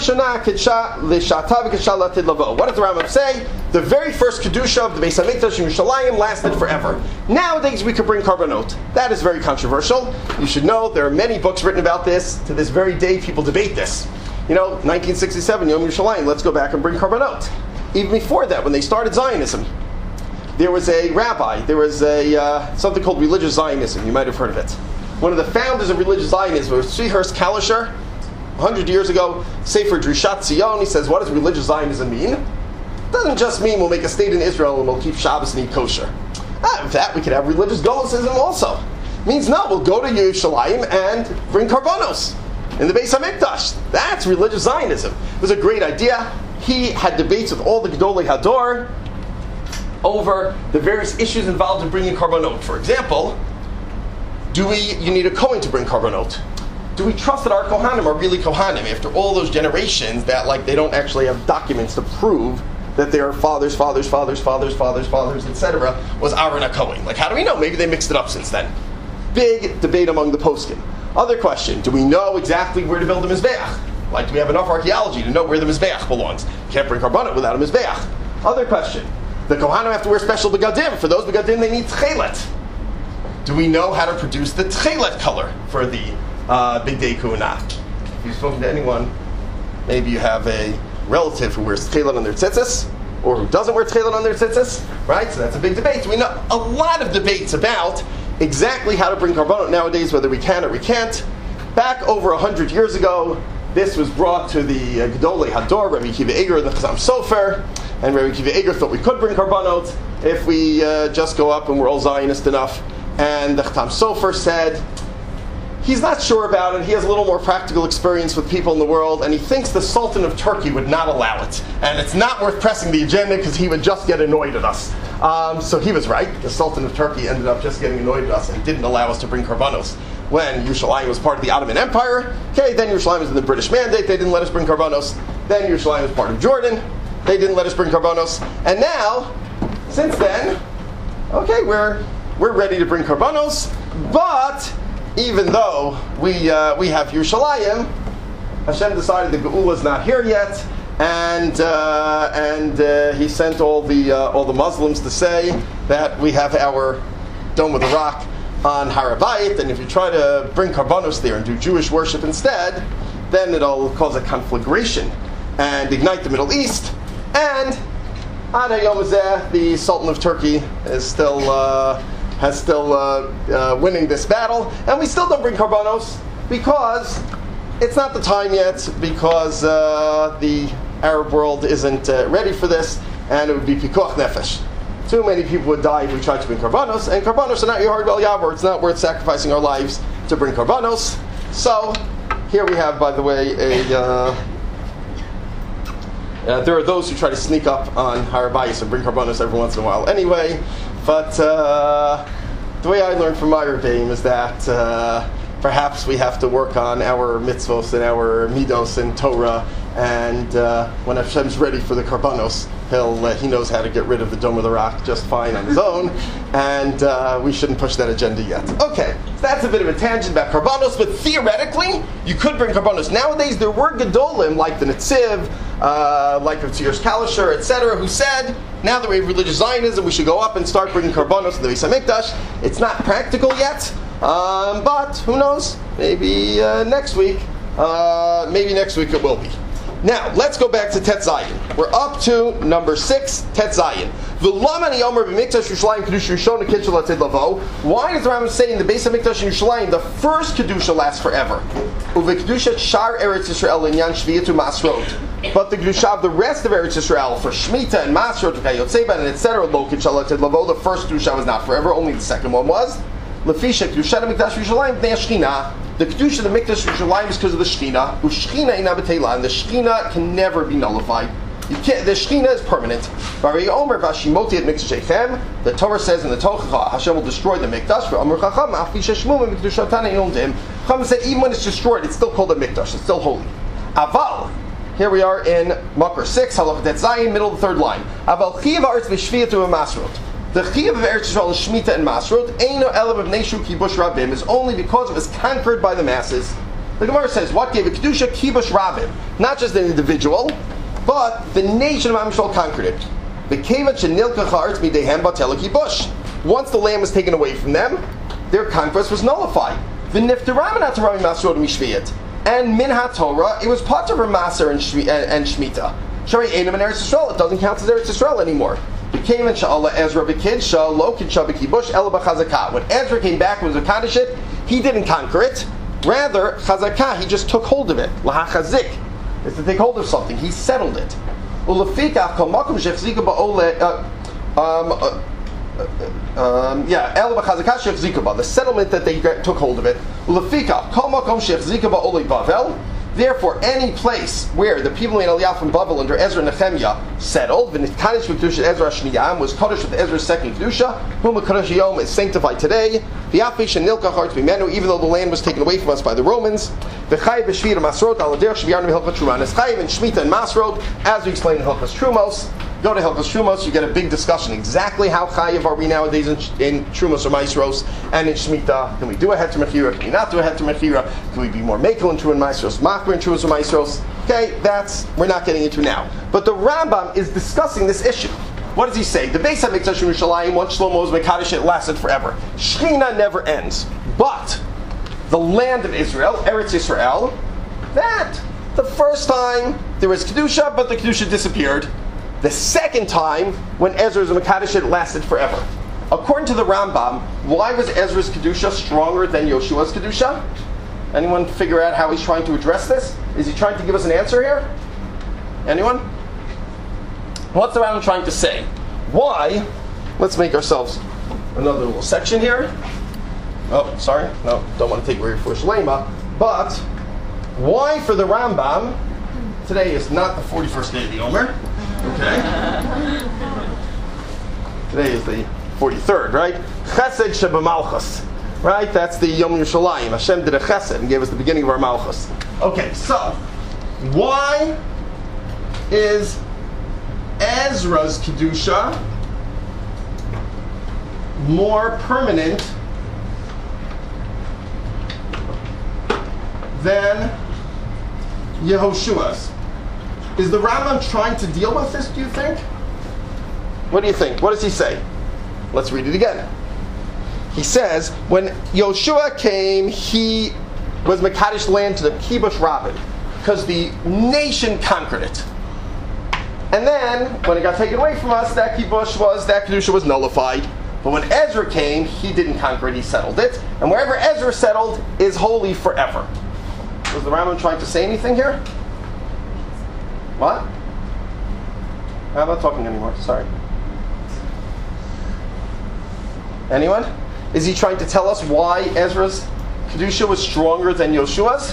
Rambam say? The very first kedusha of the Beis Hamikdash in Yerushalayim lasted forever. Nowadays we could bring karbonot. That is very controversial. You should know there are many books written about this. To this very day, people debate this. You know, nineteen sixty-seven, Yom Yerushalayim, let's go back and bring karbonot. Even before that, when they started Zionism, there was a rabbi. There was a uh, something called religious Zionism. You might have heard of it. One of the founders of religious Zionism was Tzvi Kalisher. A hundred years ago, Sefer Drishat Zion, he says, what does religious Zionism mean? It doesn't just mean we'll make a state in Israel and we'll keep Shabbos and eat kosher. Ah, in fact, we could have religious Golicism also. It means no, we'll go to Yerushalayim and bring karbonos in the Beis HaMikdash. That's religious Zionism. It was a great idea. He had debates with all the Gedolei Hador over the various issues involved in bringing karbonot. For example, do we? You need a Kohen to bring karbonot. Do we trust that our Kohanim are really Kohanim after all those generations that, like, they don't actually have documents to prove that their fathers, fathers, fathers, fathers, fathers, fathers, et cetera was Aaron a Kohen? Like, how do we know? Maybe they mixed it up since then. Big debate among the poskim. Other question, do we know exactly where to build a Mizbeach? Like, do we have enough archaeology to know where the Mizbeach belongs? You can't bring Karbanet without a Mizbeach. Other question, the Kohanim have to wear special begadim. For those begadim, they need tchelet. Do we know how to produce the tchelet color for the Uh, Big Day Kuhuna? If you've spoken to anyone, maybe you have a relative who wears tchelet on their tzitzis, or who doesn't wear tchelet on their tzitzis, right? So that's a big debate. We know a lot of debates about exactly how to bring karbonot nowadays, whether we can or we can't. Back over a hundred years ago, this was brought to the uh, Gedolei Hador, Rabbi Akiva Eiger, the Chazam Sofer, and Rabbi Akiva Eiger thought we could bring karbonot if we uh, just go up and we're all Zionist enough. And the Chazam Sofer said, he's not sure about it. He has a little more practical experience with people in the world, and he thinks the Sultan of Turkey would not allow it. And it's not worth pressing the agenda because he would just get annoyed at us. Um, so he was right. The Sultan of Turkey ended up just getting annoyed at us and didn't allow us to bring karbanos. When Yerushalayim was part of the Ottoman Empire, okay, then Yerushalayim was in the British Mandate. They didn't let us bring karbanos. Then Yerushalayim was part of Jordan. They didn't let us bring karbanos. And now, since then, okay, we're we're ready to bring karbanos, but even though we uh, we have Yerushalayim, Hashem decided the Geula is not here yet, and uh, and uh, He sent all the uh, all the Muslims to say that we have our Dome of the Rock on Har HaBayit, and if you try to bring karbanos there and do Jewish worship instead, then it'll cause a conflagration and ignite the Middle East. And Ad Hayom Hazeh, the Sultan of Turkey is still. Uh, has still uh, uh, winning this battle, and we still don't bring karbanos because it's not the time yet, because uh, the Arab world isn't uh, ready for this, and it would be pikuach nefesh. too many people would die if we tried to bring karbanos, and karbanos are not your hard well yavar. It's not worth sacrificing our lives to bring karbanos. So here we have, by the way, a uh, uh, there are those who try to sneak up on Har Bayis and bring karbanos every once in a while. Anyway, but uh, the way I learned from my rebbeim is that uh, perhaps we have to work on our mitzvos and our midos and Torah, and uh, when Hashem's ready for the karbanos, he'll uh, he knows how to get rid of the dome of the rock just fine on his own, and uh, we shouldn't push that agenda yet. Okay, so that's a bit of a tangent about karbanos, but theoretically, you could bring karbanos. Nowadays, there were gedolim like the Netziv, uh, like the Tzir Kalisher, et cetera, who said, now that we have religious Zionism, we should go up and start bringing karbanos to the Beis HaMikdash. It's not practical yet, um, but who knows? Maybe uh, next week. Uh, maybe next week it will be. Now, let's go back to Tet Zayin. We're up to number six, Tet Zayin. Why does the Rambam say in the Beis HaMikdash in Yerushalayim the first Kedusha lasts forever? Uvekedusha Shar Eretz Yisrael Inyan Shviyatu Masrot. But the Kedusha of the rest of Eretz Yisrael for Shemitah and Masrot, Kayotzeba, and et cetera, Lo Kedusha Lated Lavo, the first Kedusha was not forever, only the second one was. Lefisha Kedusha HaMikdash Yerushalayim Bnei Shechina. The Kedusha of the Mikdash Yerushalayim is because of the Shechina. U'Shechina ina b'teila, and the Shechina can never be nullified. You can't, the Shechina is permanent. Bari Omer v'Hashimoti et Mikdash Shechem. The Torah says in the Tochacha, Hashem will destroy the Mikdash. V'Omer Chacham afi sheshmum Mikdash Tana yomdim. Chacham said even when it's destroyed, it's still called a Mikdash. It's still holy. Aval. Here we are in Makar six, Halachah Tet Zayin, middle of the third line. Aval chiyav ha'aretz v'shviyatu v'masrot. The Chiyav of Eretz Yisrael is Shemitah and Masrot. Eino Elav of Neshu Kibush Rabim is only because it was conquered by the masses. The Gemara says, what gave a Kedusha? Kibush Rabim. Not just an individual, but the nation of Am Yisrael conquered it. The Kevat Shenilka Charetz Midehem Batela Kibush. Once the land was taken away from them, their conquest was nullified. The Niftaram Natarami Masrot Mishviyat. And Min HaTorah, it was part of her Maser and Shemitah. Shari Einam in Eretz Yisrael, it doesn't count as Eretz Yisrael anymore. Became Sha'ala Ezra B'Kid Sha'lo Kidsha B'Kibush Ela B'Chazakah. When Ezra came back and was a Kaddish it, he didn't conquer it. Rather, Chazakah, he just took hold of it. Lahachazik is to take hold of something. He settled it. Ulefikach Kol Makom Shechzika Ba'ole um yeah Ela B'Chazakah Shechzika Ba, the settlement that they took hold of it. Ulefikach Kol Makom Shechzika Ba'ole Bavel. Therefore, any place where the people in Aliyah from Bavel under Ezra and Nehemiah settled, V'nitkadosh v'kedusha Ezra Shniyam was Kodesh with Ezra's second kedusha, whom Kodesh Yom is sanctified today. V'yafish and Nilka Hart V'menu, even though the land was taken away from us by the Romans. V'chayiv v'shvir Masrot al derech shviyarnu v'hilchot Truma. It's chayiv and Shemitah and Masrot, as we explained in Hilchos Trumos. Go to Hilchos Trumos, you get a big discussion exactly how chayiv are we nowadays in, in Trumos or Maasros and in Shemitah. Can we do a heter mechira? Can we not do a heter mechira? Can we be more makel in Truma and Maasros, machmer in Trumos or Maasros? Okay, that's we're not getting into now. But the Rambam is discussing this issue. What does he say? The Beis HaMikdash in Yerushalayim, once Shlomo was Mekadosh, it lasted forever. Shechina never ends. But the land of Israel, Eretz Yisrael, that the first time there was Kedusha, but the Kedusha disappeared. The second time, when Ezra was Mekadosh, it lasted forever. According to the Rambam, why was Ezra's Kedusha stronger than Yoshua's Kedusha? Anyone figure out how he's trying to address this? Is he trying to give us an answer here? Anyone? What's the Rambam trying to say? Why? Let's make ourselves another little section here. Oh, sorry. No, don't want to take away for Shlema. But why for the Rambam, today is not the forty-first day of the Omer. Okay. Today is the forty-third, right? Chesed Shebemalchus. Right? That's the Yom Yerushalayim. Hashem did a chesed and gave us the beginning of our Malchus. Okay, so why is Ezra's Kedusha more permanent than Yehoshua's? Is the Rambam trying to deal with this, do you think? What do you think? What does he say? Let's read it again. He says, when Yoshua came, he was Mekadosh land to the Kibush Rabin, because the nation conquered it. And then, when it got taken away from us, that Kibush was, that Kedusha was nullified. But when Ezra came, he didn't conquer it, he settled it. And wherever Ezra settled is holy forever. Was the Rambam trying to say anything here? What? I'm not talking anymore, sorry. Anyone? Is he trying to tell us why Ezra's Kedusha was stronger than Yoshua's?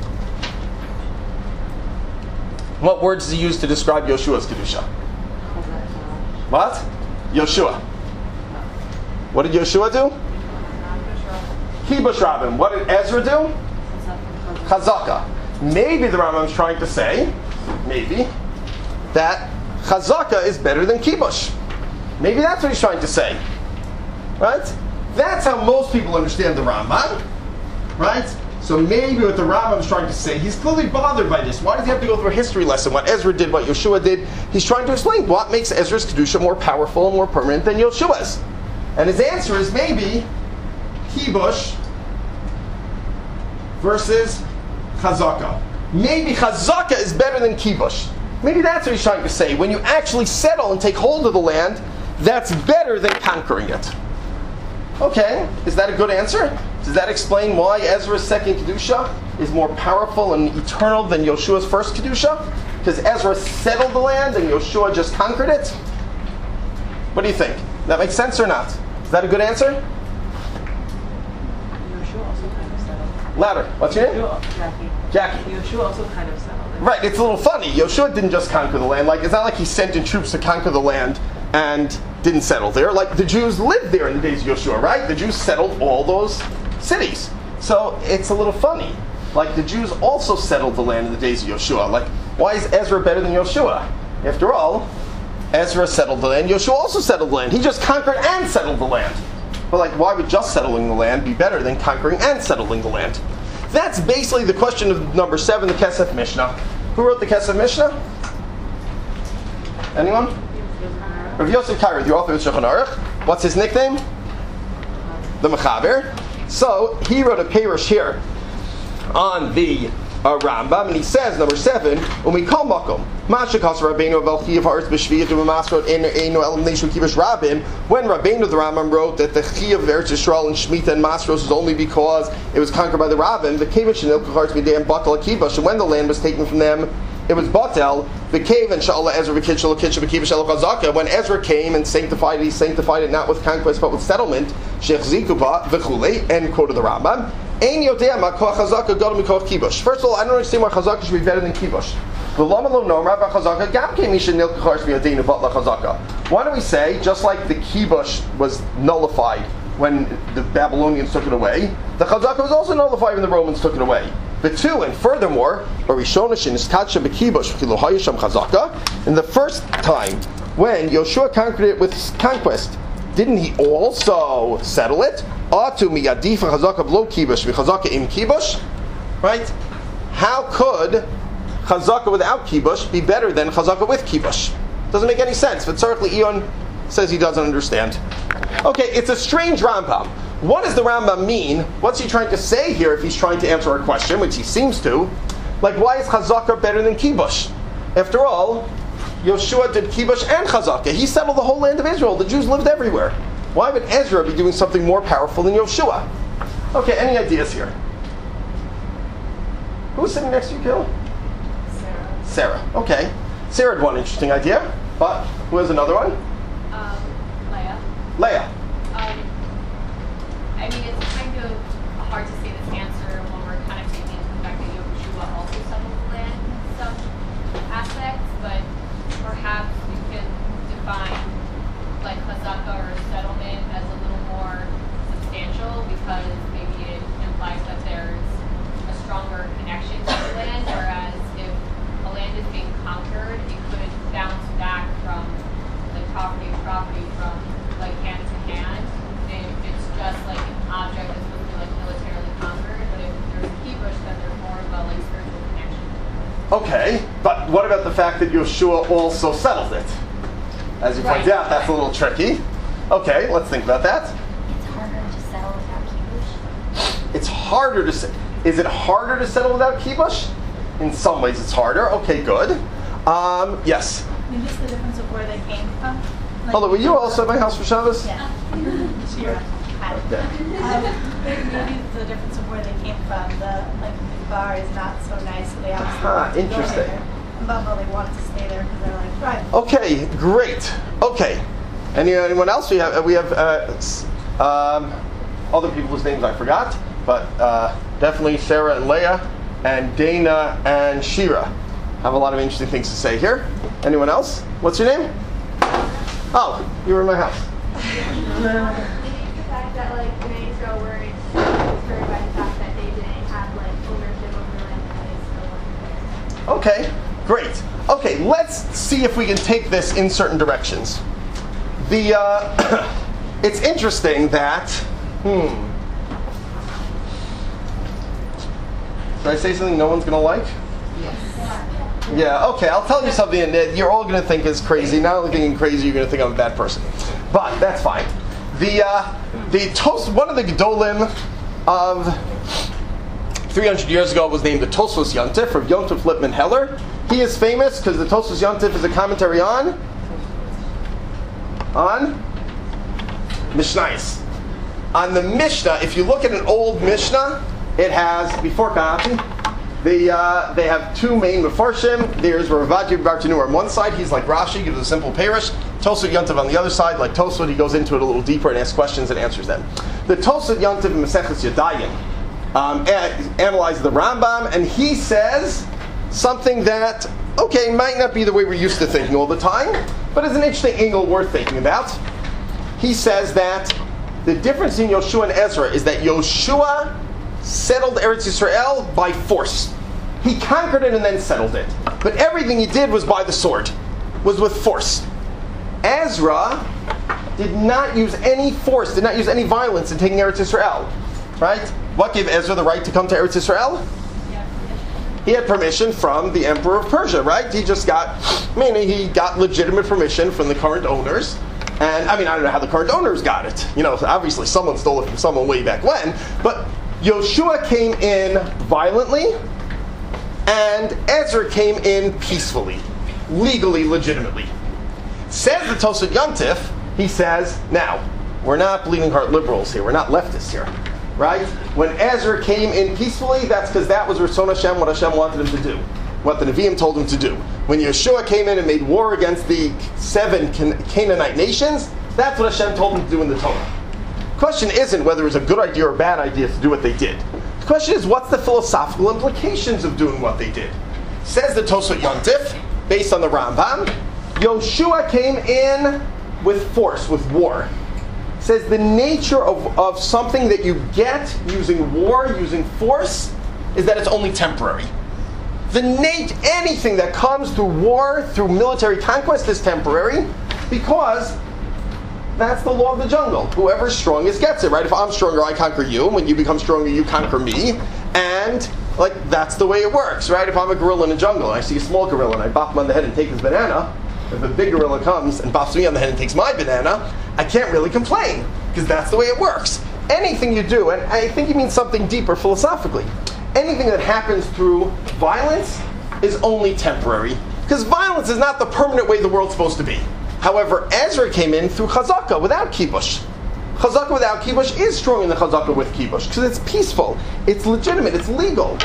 What words does he use to describe Yoshua's Kedusha? What? Yoshua. What did Yoshua do? Kibush Rabim. What did Ezra do? Chazaka. Maybe the Rambam is trying to say, maybe, that Chazaka is better than Kibush. Maybe that's what he's trying to say. Right? That's how most people understand the Rambam. Right? So maybe what the Rambam is trying to say, he's clearly bothered by this. Why does he have to go through a history lesson? What Ezra did, what Yoshua did. He's trying to explain what makes Ezra's Kedusha more powerful and more permanent than Yoshua's. And his answer is maybe Kibush versus Chazaka. Maybe Chazaka is better than Kibush. Maybe that's what he's trying to say. When you actually settle and take hold of the land, that's better than conquering it. Okay, is that a good answer? Does that explain why Ezra's second Kedusha is more powerful and eternal than Yoshua's first Kedusha? Because Ezra settled the land and Yoshua just conquered it? What do you think? That makes sense or not? Is that a good answer? Yoshua also kind of settled. Louder. What's your name? Yoshua, Jackie. Jackie. Yoshua also kind of settled. Right, it's a little funny. Yoshua didn't just conquer the land. Like, it's not like he sent in troops to conquer the land and didn't settle there. Like, the Jews lived there in the days of Yoshua, right? The Jews settled all those cities. So it's a little funny. Like, the Jews also settled the land in the days of Yoshua. Like, why is Ezra better than Yoshua? After all, Ezra settled the land. Yoshua also settled the land. He just conquered and settled the land. But like, why would just settling the land be better than conquering and settling the land? That's basically the question of number seven, the Kesef Mishnah. Who wrote the Kesef Mishnah? Anyone? Rav Yosef Kaira, the author of Shulchan Aruch. What's his nickname? The Mechaber. So he wrote a perush here on the uh, Rambam, and he says, number seven, when we call makom, Mashakas Rabbeinu Velchi of Haaretz B'Shviyat U'Masrot Eino Elam Neishu Kivush Rabim. When Rabbeinu the Rambam wrote that the Chi of Eretz Yisrael and Shemitah and Masros is only because it was conquered by the Rabim, the Kivush and Ilka Haaretz B'Dei Batal Kivush, and when the land was taken from them, it was Batel, the cave, and Sha'ala Ezra V'Kitchel V'Kitchel V'Kivush El Chazaka. When Ezra came and sanctified it, he sanctified it not with conquest but with settlement. Sheikh Zikuba V'Chulei, end quote of the Rambam. Ein Yodea Ma Koach Chazaka Gadol Mikoach Kibush. First of all, I don't understand why Chazaka should be better than Kibush. Why don't we say, just like the Kibush was nullified when the Babylonians took it away, the Chazaka was also nullified when the Romans took it away. The two, and furthermore, in the first time when Yoshua conquered it with conquest, didn't he also settle it? Right? How could Chazaka without Kibush be better than Chazaka with Kibush? Doesn't make any sense. But certainly Eon says he doesn't understand. Okay, it's a strange Rambam. What does the Rambam mean? What's he trying to say here if he's trying to answer a question, which he seems to? Like, why is Chazaka better than Kibush? After all, Yoshua did Kibush and Chazaka. He settled the whole land of Israel. The Jews lived everywhere. Why would Ezra be doing something more powerful than Yoshua? Okay, any ideas here? Who's sitting next to you, Gil? Sarah. Sarah. Okay. Sarah had one interesting idea, but who has another one? Um, Leah. Leah. Um, I mean, it's kind of hard to say this answer when we're kind of taking into the fact that Yoshua also settled the land in some aspects, but perhaps you can define like Chazaka or settlement as a little more substantial because maybe it implies that there's a stronger connection to the land, whereas if a land is being conquered, it could bounce back from like property to property from like hand to hand. And it's just like an object that's supposed to be like militarily conquered, but if there's a kibush, then there's more of a like spiritual connection. Okay, but what about the fact that Yoshua also settled it? As you pointed Right. out, that's a little tricky. Okay, let's think about that. It's harder to settle without kibush. It's harder to se- Is it harder to settle without kibush? In some ways, it's harder. Okay, good. Um, yes. Maybe it's the difference of where they came from. Like, Hold on, were you also at my house for Shabbos? Yeah. Sure. Hi. Okay. Um, maybe it's the difference of where they came from. The like the bar is not so nice, so they obviously Ah, wanted to go interesting. there. And Buffalo, they wanted to stay there because they're like, right. Okay, great. Okay. Any, anyone else? We have we have uh, S- Um, other people's names I forgot, but uh, definitely Sarah and Leah and Dana and Shira have a lot of interesting things to say here. Anyone else? What's your name? Oh, you were in my house. The fact that like in Israel were inspired by the fact that they didn't have like ownership over the land and they still wanted it. Okay, great. Okay, let's see if we can take this in certain directions. The uh, it's interesting that hmm. Did I say something no one's gonna like? Yes. Yeah. Okay, I'll tell you something that you're all gonna think is crazy. Not only thinking crazy, you're gonna think I'm a bad person. But that's fine. The uh, the Tos, one of the Gedolim of three hundred years ago was named the Tosfos Yontif, or Yontif Lippman Heller. He is famous because the Tosfos Yontif is a commentary on on Mishnayos. On the Mishnah, if you look at an old Mishnah, it has before Kahati. They uh, they have two main Mefarshim. There's Ravaji Bartanu on one side. He's like Rashi, gives a simple parish. Tosfot Yontif on the other side, like Tosfot, he goes into it a little deeper and asks questions and answers them. The Tosfot Yontif in Maseches Yadayim um, a- analyzes the Rambam, and he says something that, okay, might not be the way we're used to thinking all the time, but is an interesting angle worth thinking about. He says that the difference in Yoshua and Ezra is that Yoshua settled Eretz Yisrael by force. He conquered it and then settled it. But everything he did was by the sword, was with force. Ezra did not use any force, did not use any violence in taking Eretz Yisrael. Right? What gave Ezra the right to come to Eretz Yisrael? He had permission from the Emperor of Persia, right? He just got, meaning he got legitimate permission from the current owners. And, I mean, I don't know how the current owners got it. You know, obviously someone stole it from someone way back when. But Yoshua came in violently, and Ezra came in peacefully, legally, legitimately. Says the Tosfot Yontif, he says, now, we're not bleeding heart liberals here, we're not leftists here, right? When Ezra came in peacefully, that's because that was Ratzon Hashem, what Hashem wanted him to do, what the Nevi'im told him to do. When Yeshua came in and made war against the seven Can- Canaanite nations, that's what Hashem told him to do in the Torah. The question isn't whether it was a good idea or a bad idea to do what they did. The question is, what's the philosophical implications of doing what they did? Says the Tosfot Yontif, based on the Rambam, Yoshua came in with force, with war. Says the nature of, of something that you get using war, using force, is that it's only temporary. The nat- anything that comes through war, through military conquest, is temporary, because that's the law of the jungle. Whoever's strongest gets it, right? If I'm stronger, I conquer you. When you become stronger, you conquer me. And, like, that's the way it works, right? If I'm a gorilla in a jungle, and I see a small gorilla, and I bop him on the head and take his banana, if a big gorilla comes and bops me on the head and takes my banana, I can't really complain, because that's the way it works. Anything you do, and I think you mean something deeper philosophically, anything that happens through violence is only temporary, because violence is not the permanent way the world's supposed to be. However, Ezra came in through chazaka, without kibush. Chazaka without kibush is stronger than chazaka with kibush, because it's peaceful, it's legitimate, it's legal.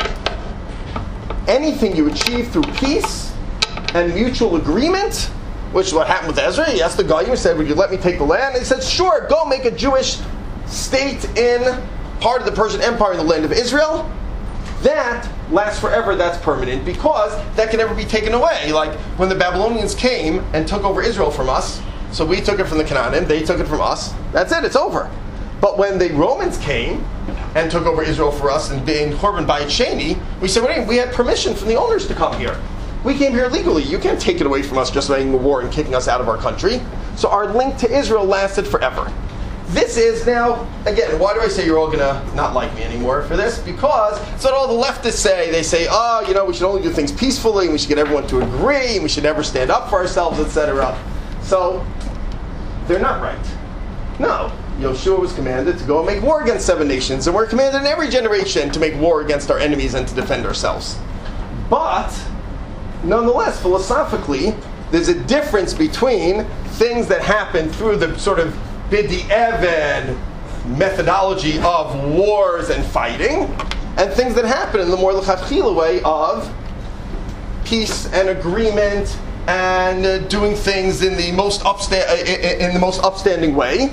Anything you achieve through peace and mutual agreement, which is what happened with Ezra. He asked the guy, he said, would you let me take the land? And he said, sure, go make a Jewish state in part of the Persian Empire in the land of Israel. That lasts forever, that's permanent, because that can never be taken away. Like when the Babylonians came and took over Israel from us, so we took it from the Canaanim, they took it from us, that's it, it's over. But when the Romans came and took over Israel for us and being Churban Bayit Sheni, we said, wait, we had permission from the owners to come here. We came here legally. You can't take it away from us just making a war and kicking us out of our country. So our link to Israel lasted forever. This is now, again, why do I say you're all going to not like me anymore for this? Because it's what all the leftists say. They say, oh, you know, we should only do things peacefully, and we should get everyone to agree, and we should never stand up for ourselves, et cetera. So they're not right. No. Yoshua was commanded to go and make war against seven nations, and we're commanded in every generation to make war against our enemies and to defend ourselves. But nonetheless, philosophically, there's a difference between things that happen through the sort of b'di'evad methodology of wars and fighting, and things that happen in the more l'chadchila way of peace and agreement and uh, doing things in the most upsta- in the most upstanding way.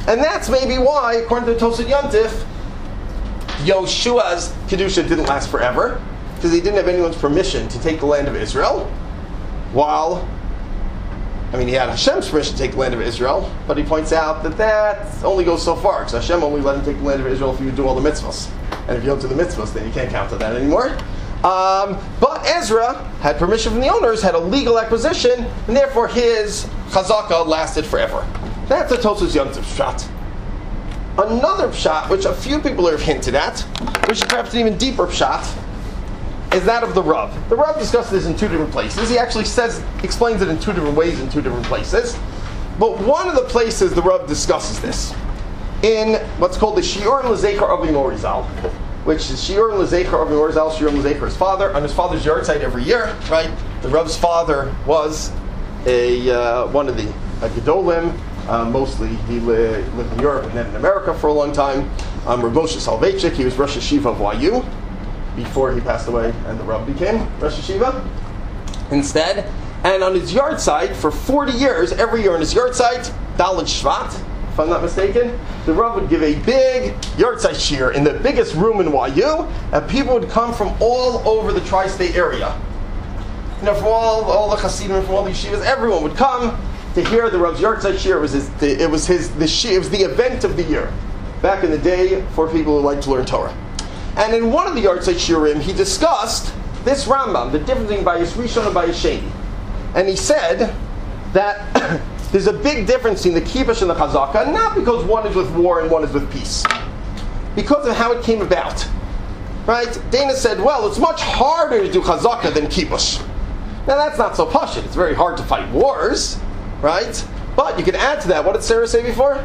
And that's maybe why, according to Tosafot Yontif, Yoshua's Kedusha didn't last forever, because he didn't have anyone's permission to take the land of Israel, while, I mean, he had Hashem's permission to take the land of Israel, but he points out that that only goes so far, because Hashem only let him take the land of Israel if you do all the mitzvahs. And if you don't do the mitzvahs, then you can't count to that anymore. Um, but Ezra had permission from the owners, had a legal acquisition, and therefore his chazaka lasted forever. That's a Tosafot Yontif shot. Another pshat, which a few people have hinted at, which is perhaps an even deeper pshat, is that of the Rav. The Rav discusses this in two different places. He actually says, explains it in two different ways in two different places. But one of the places the Rav discusses this, in what's called the Shiur L'Zecher Avi Morizal, which is Shiur L'Zecher Avi Morizal, Shiur L'Zecher his father, on his father's yard site every year, right? The Rav's father was a uh, one of the uh, Gedolim. Uh, mostly he li- lived in Europe and then in America for a long time. Um, Rav Moshe Soloveitchik, he was Rosh Hashiva of Y U before he passed away and the Rav became Rosh Hashiva instead. And on his yard site for forty years, every year on his yard site, Daled Shvat, if I'm not mistaken, the Rav would give a big yard site shiur in the biggest room in Y U, and people would come from all over the tri-state area. You know, from all, all the Hasidim, from all the yeshivas, everyone would come to hear the Rav's yard site shiur. It was his, it was his, the shiur, it was the event of the year, back in the day for people who like to learn Torah. And in one of the yard site shiurim, he discussed this Rambam, the difference between Bayis Rishon and Bayis Sheni. And he said that there's a big difference between the Kibbush and the Chazaka, not because one is with war and one is with peace, because of how it came about. Right? Dana said, well, it's much harder to do Chazaka than Kibbush. Now that's not so pashut. It's very hard to fight wars, right? But you can add to that. What did Sarah say before?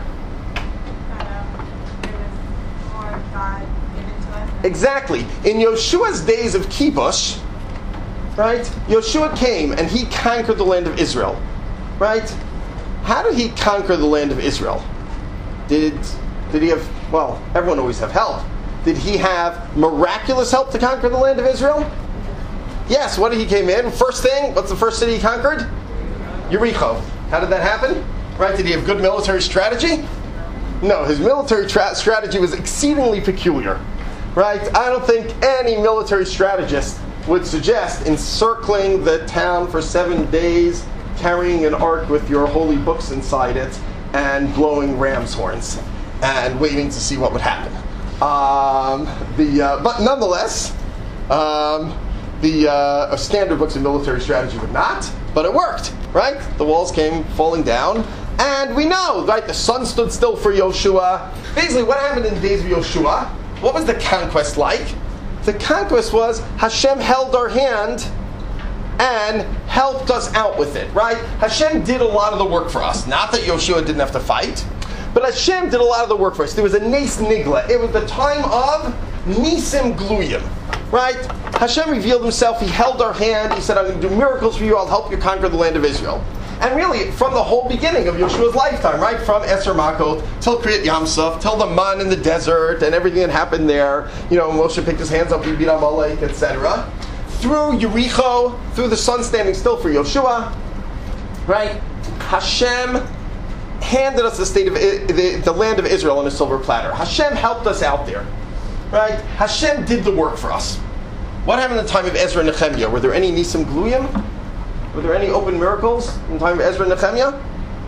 Exactly. In Yoshua's days of Kibbush, right? Yoshua came and he conquered the land of Israel, right? How did he conquer the land of Israel? Did did he have? Well, everyone always have help. Did he have miraculous help to conquer the land of Israel? Yes. What did he came in? First thing, what's the first city he conquered? Yericho. How did that happen? Right? Did he have good military strategy? No. His military tra- strategy was exceedingly peculiar. Right? I don't think any military strategist would suggest encircling the town for seven days, carrying an ark with your holy books inside it, and blowing ram's horns, and waiting to see what would happen. Um, the uh, but nonetheless, um, the uh, standard books of military strategy would not, but it worked. Right? The walls came falling down, and we know, right? The sun stood still for Yoshua. Basically, what happened in the days of Yoshua? What was the conquest like? The conquest was Hashem held our hand and helped us out with it, right? Hashem did a lot of the work for us. Not that Yoshua didn't have to fight, but Hashem did a lot of the work for us. There was a Nes Nigla. It was the time of Nisim Gluyim, right? Hashem revealed himself. He held our hand. He said, I'm going to do miracles for you. I'll help you conquer the land of Israel. And really, from the whole beginning of Yoshua's lifetime, right? From Eser Makot till Kriyat Yamsuf, till the man in the desert and everything that happened there. You know, Moshe picked his hands up, he beat Amalek, et cetera. Through Yericho, through the sun standing still for Yoshua, right? Hashem handed us the state of the, the land of Israel on a silver platter. Hashem helped us out there, right? Hashem did the work for us. What happened in the time of Ezra and Nehemiah? Were there any Nisim Gluyim? Were there any open miracles in the time of Ezra and Nehemiah?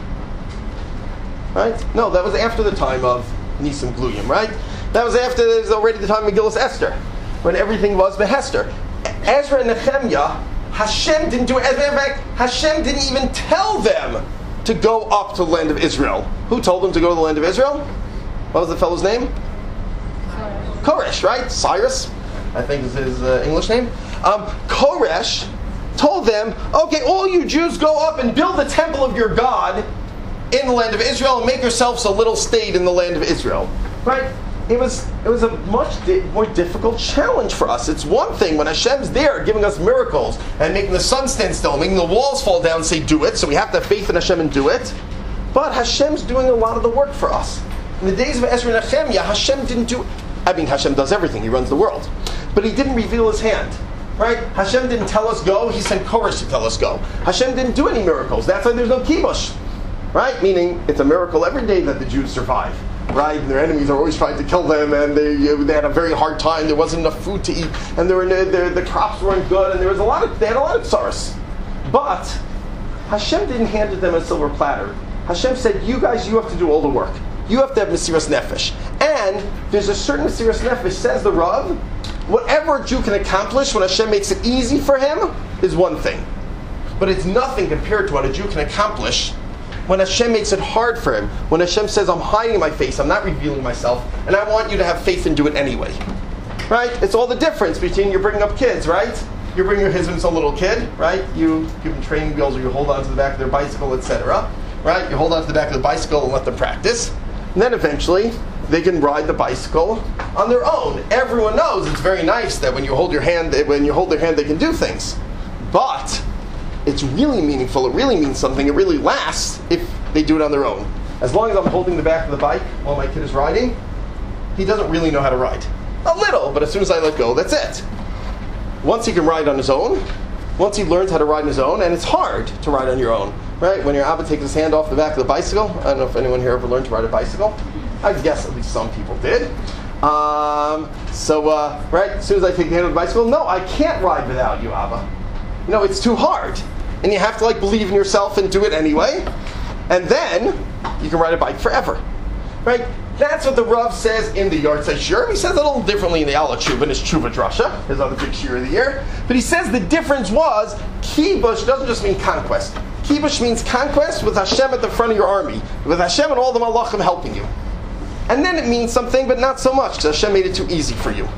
Right? No, that was after the time of Nisim Gluyim, right? That was after, it was already the time of Megillas Esther, when everything was Behester. Ezra and Nehemiah, Hashem didn't do it. As a matter of fact, Hashem didn't even tell them to go up to the land of Israel. Who told them to go to the land of Israel? What was the fellow's name? Koresh, right? Cyrus, I think is his uh, English name. Um, Koresh told them, okay, all you Jews go up and build the temple of your God in the land of Israel and make yourselves a little state in the land of Israel. Right? It was it was a much di- more difficult challenge for us. It's one thing when Hashem's there giving us miracles and making the sun stand still, making the walls fall down and say do it, so we have to have faith in Hashem and do it. But Hashem's doing a lot of the work for us. In the days of Ezra and Nehemiah, Hashem didn't do, I mean Hashem does everything, He runs the world. But He didn't reveal His hand. Right? Hashem didn't tell us go, He sent Koresh to tell us go. Hashem didn't do any miracles. That's why there's no Kibbush. right? Meaning it's a miracle every day that the Jews survive, right? And their enemies are always trying to kill them, and they they had a very hard time. There wasn't enough food to eat, and there were no, the the crops weren't good, and there was a lot of they had a lot of tsaros. But Hashem didn't hand it them a silver platter. Hashem said, "You guys, you have to do all the work. You have to have Mesiras Nefesh." And there's a certain Mesiras Nefesh, says the Rav, whatever a Jew can accomplish when Hashem makes it easy for him is one thing. But it's nothing compared to what a Jew can accomplish when Hashem makes it hard for him. When Hashem says, "I'm hiding my face, I'm not revealing myself, and I want you to have faith and do it anyway." Right? It's all the difference between you're bringing up kids, right? You bring your husband's a little kid, right? You give them training wheels, or you hold on to the back of their bicycle, et cetera. Right? You hold on to the back of the bicycle and let them practice. And then eventually, they can ride the bicycle on their own. Everyone knows it's very nice that when you hold your hand, when you hold their hand, they can do things. But it's really meaningful. It really means something. It really lasts if they do it on their own. As long as I'm holding the back of the bike while my kid is riding, he doesn't really know how to ride. A little, but as soon as I let go, that's it. Once he can ride on his own, once he learns how to ride on his own, and it's hard to ride on your own, right? When your Abba takes his hand off the back of the bicycle, I don't know if anyone here ever learned to ride a bicycle. I guess at least some people did. Um, so, uh, right, as soon as I take the hand of the bicycle, no, I can't ride without you, Abba. You know, it's too hard. And you have to, like, believe in yourself and do it anyway. And then you can ride a bike forever. Right? That's what the Rav says in the Yartzei Shir. He says it a little differently in the Ala Tshuva, in his Tshuva Drasha, his other big Shir of the year. But he says the difference was, Kibush doesn't just mean conquest. Kibush means conquest with Hashem at the front of your army, with Hashem and all the Malachim helping you. And then it means something, but not so much, because Hashem made it too easy for you.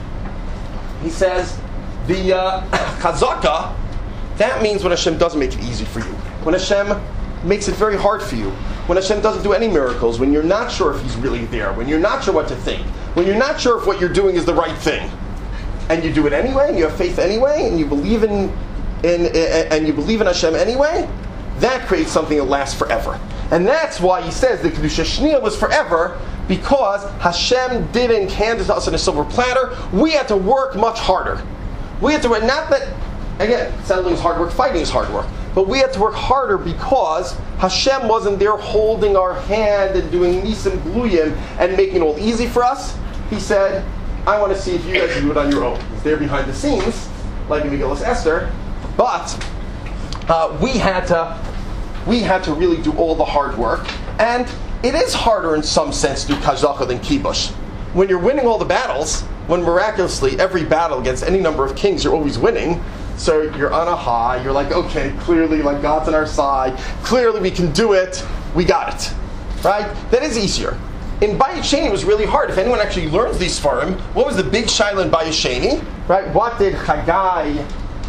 He says, the uh, Chazaka, that means when Hashem doesn't make it easy for you. When Hashem makes it very hard for you. When Hashem doesn't do any miracles. When you're not sure if He's really there. When you're not sure what to think. When you're not sure if what you're doing is the right thing. And you do it anyway, and you have faith anyway, and you believe in, in, in and you believe in Hashem anyway, that creates something that lasts forever. And that's why he says the Kedusha Shniya was forever, because Hashem didn't hand it to us on a silver platter. We had to work much harder. We had to, not that, again, settling is hard work, fighting is hard work. But we had to work harder because Hashem wasn't there holding our hand and doing nisim gluyim and making it all easy for us. He said, I want to see if you guys do it on your own. He's there behind the scenes, like in Megillas Esther. But uh, we had to we had to really do all the hard work. And it is harder in some sense to do kazaka than kibush. When you're winning all the battles, when miraculously every battle against any number of kings you're always winning, so you're on a high, you're like, okay, clearly like God's on our side, clearly we can do it, we got it, right? That is easier. In Bayit Sheni it was really hard. If anyone actually learns these Sfarim, what was the big shaila in Bayit Sheni, right? What did Chagai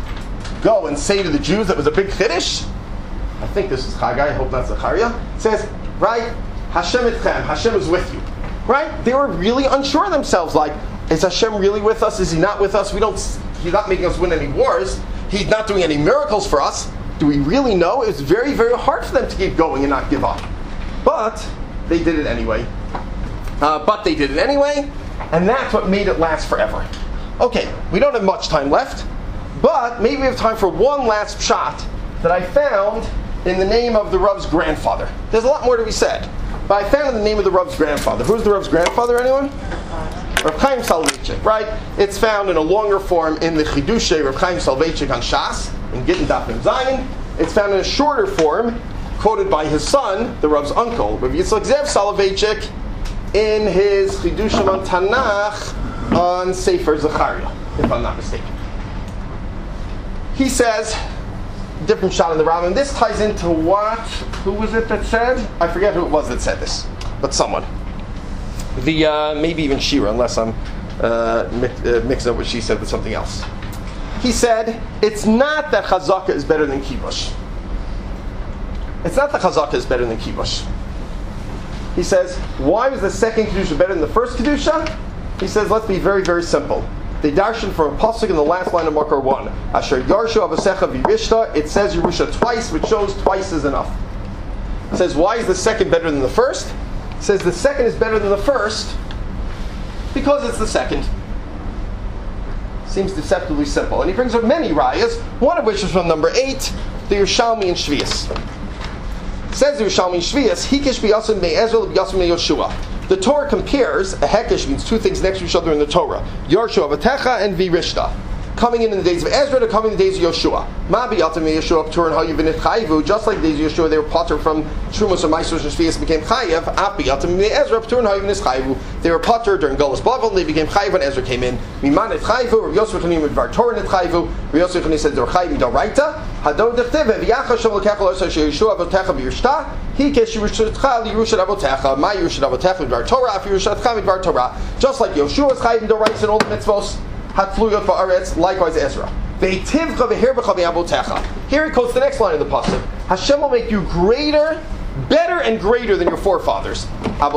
go and say to the Jews that was a big chiddush? I think this is Chagai, I hope not Zechariah. It says, right, Hashem itchem, Hashem is with you. Right? They were really unsure of themselves, like, is Hashem really with us? Is He not with us? We don't. He's not making us win any wars. He's not doing any miracles for us. Do we really know? It was very, very hard for them to keep going and not give up. But they did it anyway. Uh, but they did it anyway, and that's what made it last forever. Okay, we don't have much time left, but maybe we have time for one last shot that I found in the name of the Rav's grandfather. There's a lot more to be said, but I found in the name of the Rav's grandfather. Who's the Rav's grandfather, anyone? Rav Chaim Soloveitchik, right? It's found in a longer form in the Chidushei Rav Chaim Soloveitchik on Shas, in Gittin Daf Mem Zayin. It's found in a shorter form, quoted by his son, the Rav's uncle, Rav Yitzchak Zev Soloveitchik, in his Chidushim on Tanakh on Sefer Zechariah, if I'm not mistaken. He says, different shot in the Rambam. This ties into what? Who was it that said? I forget who it was that said this, but someone. The uh, maybe even Shira, unless I'm uh, mix, uh, mixing up what she said with something else. He said, it's not that Chazaka is better than Kibush. It's not that Chazaka is better than Kibush. He says, why was the second Kedusha better than the first Kedusha? He says, let's be very, very simple. They darshan from a pasuk in the last line of Makar one. Asher Yarshu Avasecha V'Yirishta. It says Yerusha twice, which shows twice is enough. It says, why is the second better than the first? It says the second is better than the first because it's the second. Seems deceptively simple. And he brings up many rayas, one of which is from number eight, the Yerushalmi and Shvius. Says the Yerushalmi Shvius, Hikish b'yasim me'ezra b'yasim me'yoshua. The Torah compares, a hekesh means two things next to each other in the Torah. Yoshua Vatecha and Virishta. Coming in in the days of Ezra to coming in the days of Yoshua. Ma b'yatim me'yoshua p'tur and hayu v'nit chayivu. Just like the days of Yoshua, they were potter from Trumos and Maisos and Shvius became chayiv. Af b'yatim me'ezra p'tur and hayu v'nit chayivu. They were potter during Golos Bavel and they became chayiv when Ezra came in. Miman et chayivu. Rav Yosef Chanim with Var Torah et chayivu. Rav Yosef Chanim said they're chayiv midoraita. Hadon dechtiv v'yacha shav l'kechel osa sheYoshua Vatecha v'yirshta. He kesh Yerushatcha l'Yerushat Avotecha. My Yerushat Avotecha midvar Torah. Af Yerushatcha midvar Torah. Just like Yoshua's chayiv midoraita and all the mitzvos. Hatfluyot ba'aretz. Likewise Ezra. Here he quotes the next line of the pasuk. Hashem will make you greater, better and greater than your forefathers.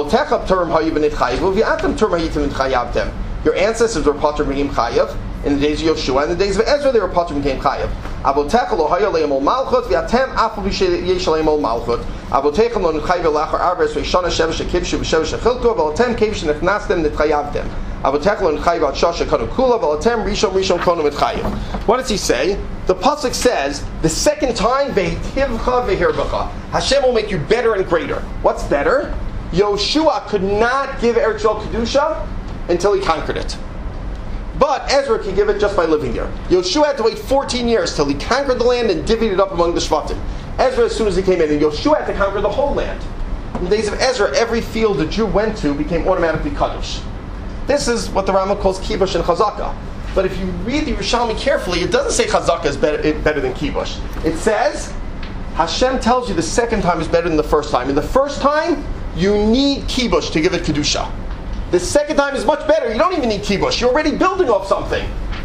Your ancestors were patur became chayav. In the days of Yoshua, in the days of Ezra, they were patur became chayav. Abotecha lo haya leim ol malchut, v'atem afu yesh leim ol malchut. Abotecha lo nitchayav lachar arbes v'shana sheva shekibshu v'sheva shechilku, v'atem kibshu nechnastem nitchayavtem. Abotecha lo nitchayav atshasha kanu kula, v'atem rishon rishon konu mitchayav. What does he say? The pasuk says the second time ve'tivcha ve'hirbacha. Hashem will make you better and greater. What's better? Yoshua could not give Eretz Yisrael kedusha until he conquered it. But Ezra can give it just by living there. Yoshua had to wait fourteen years till he conquered the land and divvied it up among the Shvatim. Ezra, as soon as he came in, and Yoshua had to conquer the whole land. In the days of Ezra, every field a Jew went to became automatically Kaddish. This is what the Rambam calls Kibush and Chazakah. But if you read the Yerushalmi carefully, it doesn't say Chazakah is better, better than Kibush. It says, Hashem tells you the second time is better than the first time. And the first time, you need Kibush to give it Kedusha. The second time is much better. You don't even need kibush. You're already building off something.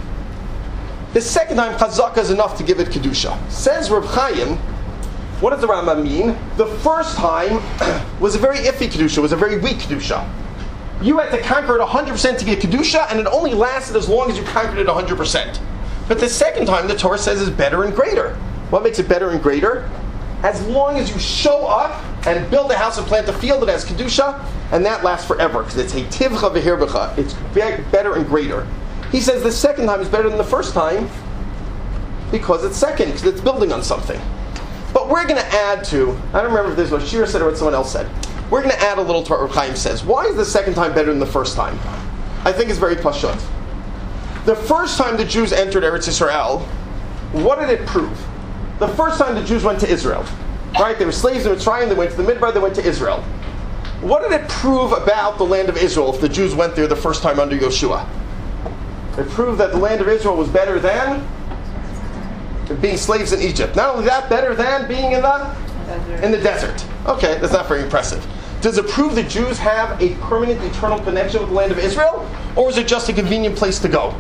The second time, chazaka is enough to give it kedusha. Says Reb Chaim, what does the Rambam mean? The first time was a very iffy kedusha, was a very weak kedusha. You had to conquer it one hundred percent to get kedusha, and it only lasted as long as you conquered it one hundred percent. But the second time, the Torah says, is better and greater. What makes it better and greater? As long as you show up and build a house and plant a field that has kedusha, and that lasts forever, because it's a tivcha v'hirbecha. It's better and greater. He says the second time is better than the first time because it's second, because it's building on something. But we're going to add to, I don't remember if this was what Shira said or what someone else said. We're going to add a little to what Reb Chaim says. Why is the second time better than the first time? I think it's very pashut. The first time the Jews entered Eretz Yisrael, what did it prove? The first time the Jews went to Israel, right? They were slaves in Mitzrayim, they went to the Midbar, they went to Israel. What did it prove about the land of Israel if the Jews went there the first time under Yoshua? It proved that the land of Israel was better than being slaves in Egypt. Not only that, better than being in the desert. in the desert. Okay, that's not very impressive. Does it prove that Jews have a permanent, eternal connection with the land of Israel? Or is it just a convenient place to go?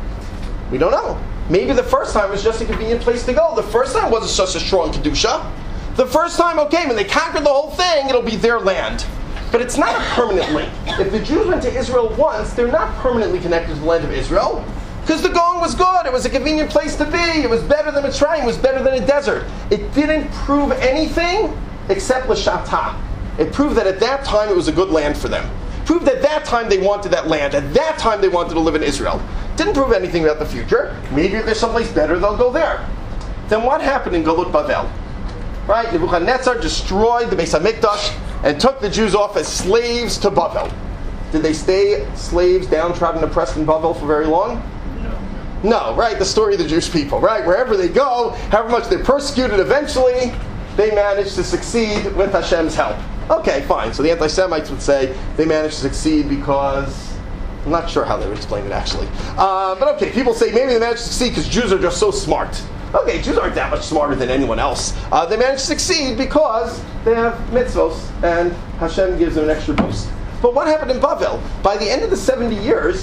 We don't know. Maybe the first time was just a convenient place to go. The first time wasn't such a strong kedusha. The first time, okay, when they conquered the whole thing, it'll be their land. But it's not a permanent link. If the Jews went to Israel once, they're not permanently connected to the land of Israel. Because the going was good. It was a convenient place to be. It was better than Mitzrayim. It was better than a desert. It didn't prove anything except l'shatah. It proved that at that time it was a good land for them. It proved that at that time they wanted that land. At that time they wanted to live in Israel. Didn't prove anything about the future. Maybe if there's someplace better, they'll go there. Then what happened in Galut Bavel? Right? Nebuchadnezzar destroyed the Beis HaMikdash and took the Jews off as slaves to Bavel. Did they stay slaves, downtrodden, oppressed in Bavel for very long? No. No, right? The story of the Jewish people, right? Wherever they go, however much they're persecuted, eventually they manage to succeed with Hashem's help. Okay, fine. So the anti-Semites would say they managed to succeed because, I'm not sure how they would explain it actually. Uh, but okay, people say maybe they managed to succeed because Jews are just so smart. Okay, Jews aren't that much smarter than anyone else. Uh, they managed to succeed because they have mitzvos and Hashem gives them an extra boost. But what happened in Bavel? By the end of the seventy years,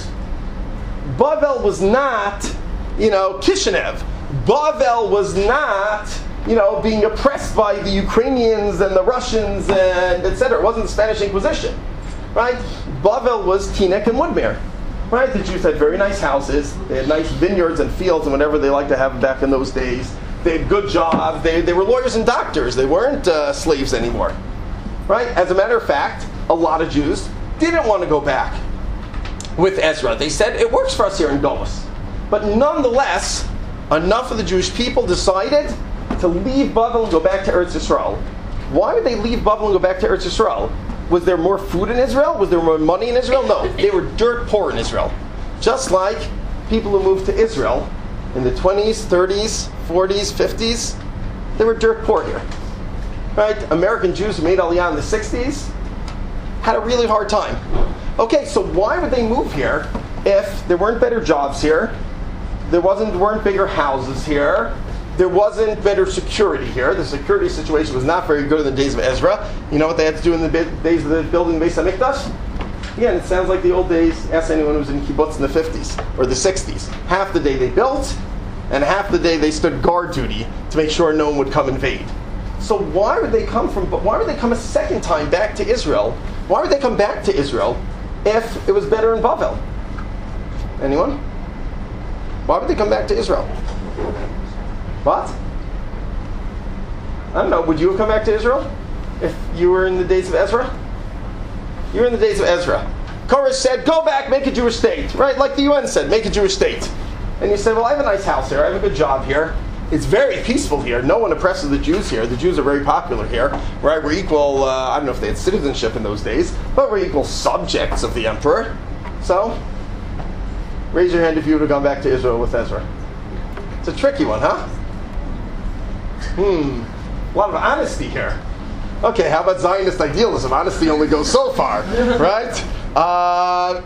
Bavel was not, you know, Kishinev. Bavel was not, you know, being oppressed by the Ukrainians and the Russians and et cetera. It wasn't the Spanish Inquisition, right? Bavel was Teaneck and Woodmere. Right, the Jews had very nice houses. They had nice vineyards and fields and whatever they liked to have back in those days. They had good jobs. They, they were lawyers and doctors. They weren't uh, slaves anymore. Right? As a matter of fact, a lot of Jews didn't want to go back with Ezra. They said, it works for us here in Golos. But nonetheless, enough of the Jewish people decided to leave Bavel and go back to Eretz Yisrael. Why would they leave Bavel and go back to Eretz Yisrael? Was there more food in Israel? Was there more money in Israel? No, they were dirt poor in Israel. Just like people who moved to Israel in the twenties, thirties, forties, fifties, they were dirt poor here. Right? American Jews who made Aliyah in the sixties had a really hard time. Okay, so why would they move here if there weren't better jobs here, there wasn't weren't bigger houses here, there wasn't better security here? The security situation was not very good in the days of Ezra. You know what they had to do in the days of the building the Beis HaMikdash? Again, it sounds like the old days. Ask anyone who was in kibbutz in the fifties or the sixties. Half the day they built, and half the day they stood guard duty to make sure no one would come invade. So why would they come from? Why would they come a second time back to Israel? Why would they come back to Israel if it was better in Bavel? Anyone? Why would they come back to Israel? What? I don't know. Would you have come back to Israel if you were in the days of Ezra? You were in the days of Ezra. Koresh said, "Go back, make a Jewish state." Right? Like the U N said, make a Jewish state. And you said, "Well, I have a nice house here. I have a good job here. It's very peaceful here. No one oppresses the Jews here. The Jews are very popular here. Right? We're equal, uh, I don't know if they had citizenship in those days, but we're equal subjects of the emperor." So, raise your hand if you would have gone back to Israel with Ezra. It's a tricky one, huh? Hmm. A lot of honesty here. Okay, how about Zionist idealism? Honesty only goes so far, right? Uh,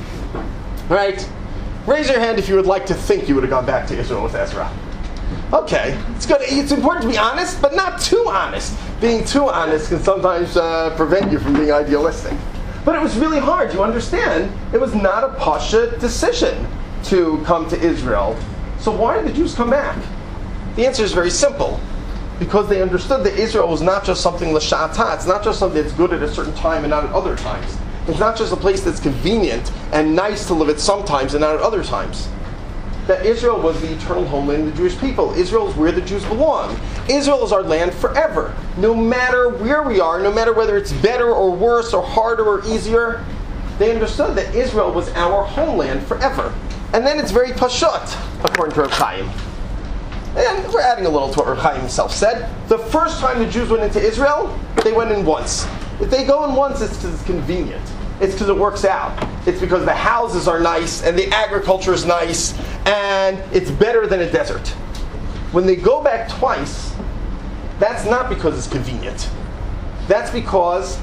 right. Raise your hand if you would like to think you would have gone back to Israel with Ezra. Okay, it's good. It's important to be honest, but not too honest. Being too honest can sometimes uh, prevent you from being idealistic. But it was really hard. You understand? It was not a Pasha decision to come to Israel. So why did the Jews come back? The answer is very simple. Because they understood that Israel was not just something l'sha'ata. It's not just something that's good at a certain time and not at other times. It's not just a place that's convenient and nice to live at sometimes and not at other times. That Israel was the eternal homeland of the Jewish people. Israel is where the Jews belong. Israel is our land forever. No matter where we are, no matter whether it's better or worse or harder or easier, they understood that Israel was our homeland forever. And then it's very pashut, according to Rav Chaim. And we're adding a little to what Rav Chaim himself said. The first time the Jews went into Israel, they went in once. If they go in once, it's because it's convenient. It's because it works out. It's because the houses are nice and the agriculture is nice and it's better than a desert. When they go back twice, that's not because it's convenient. That's because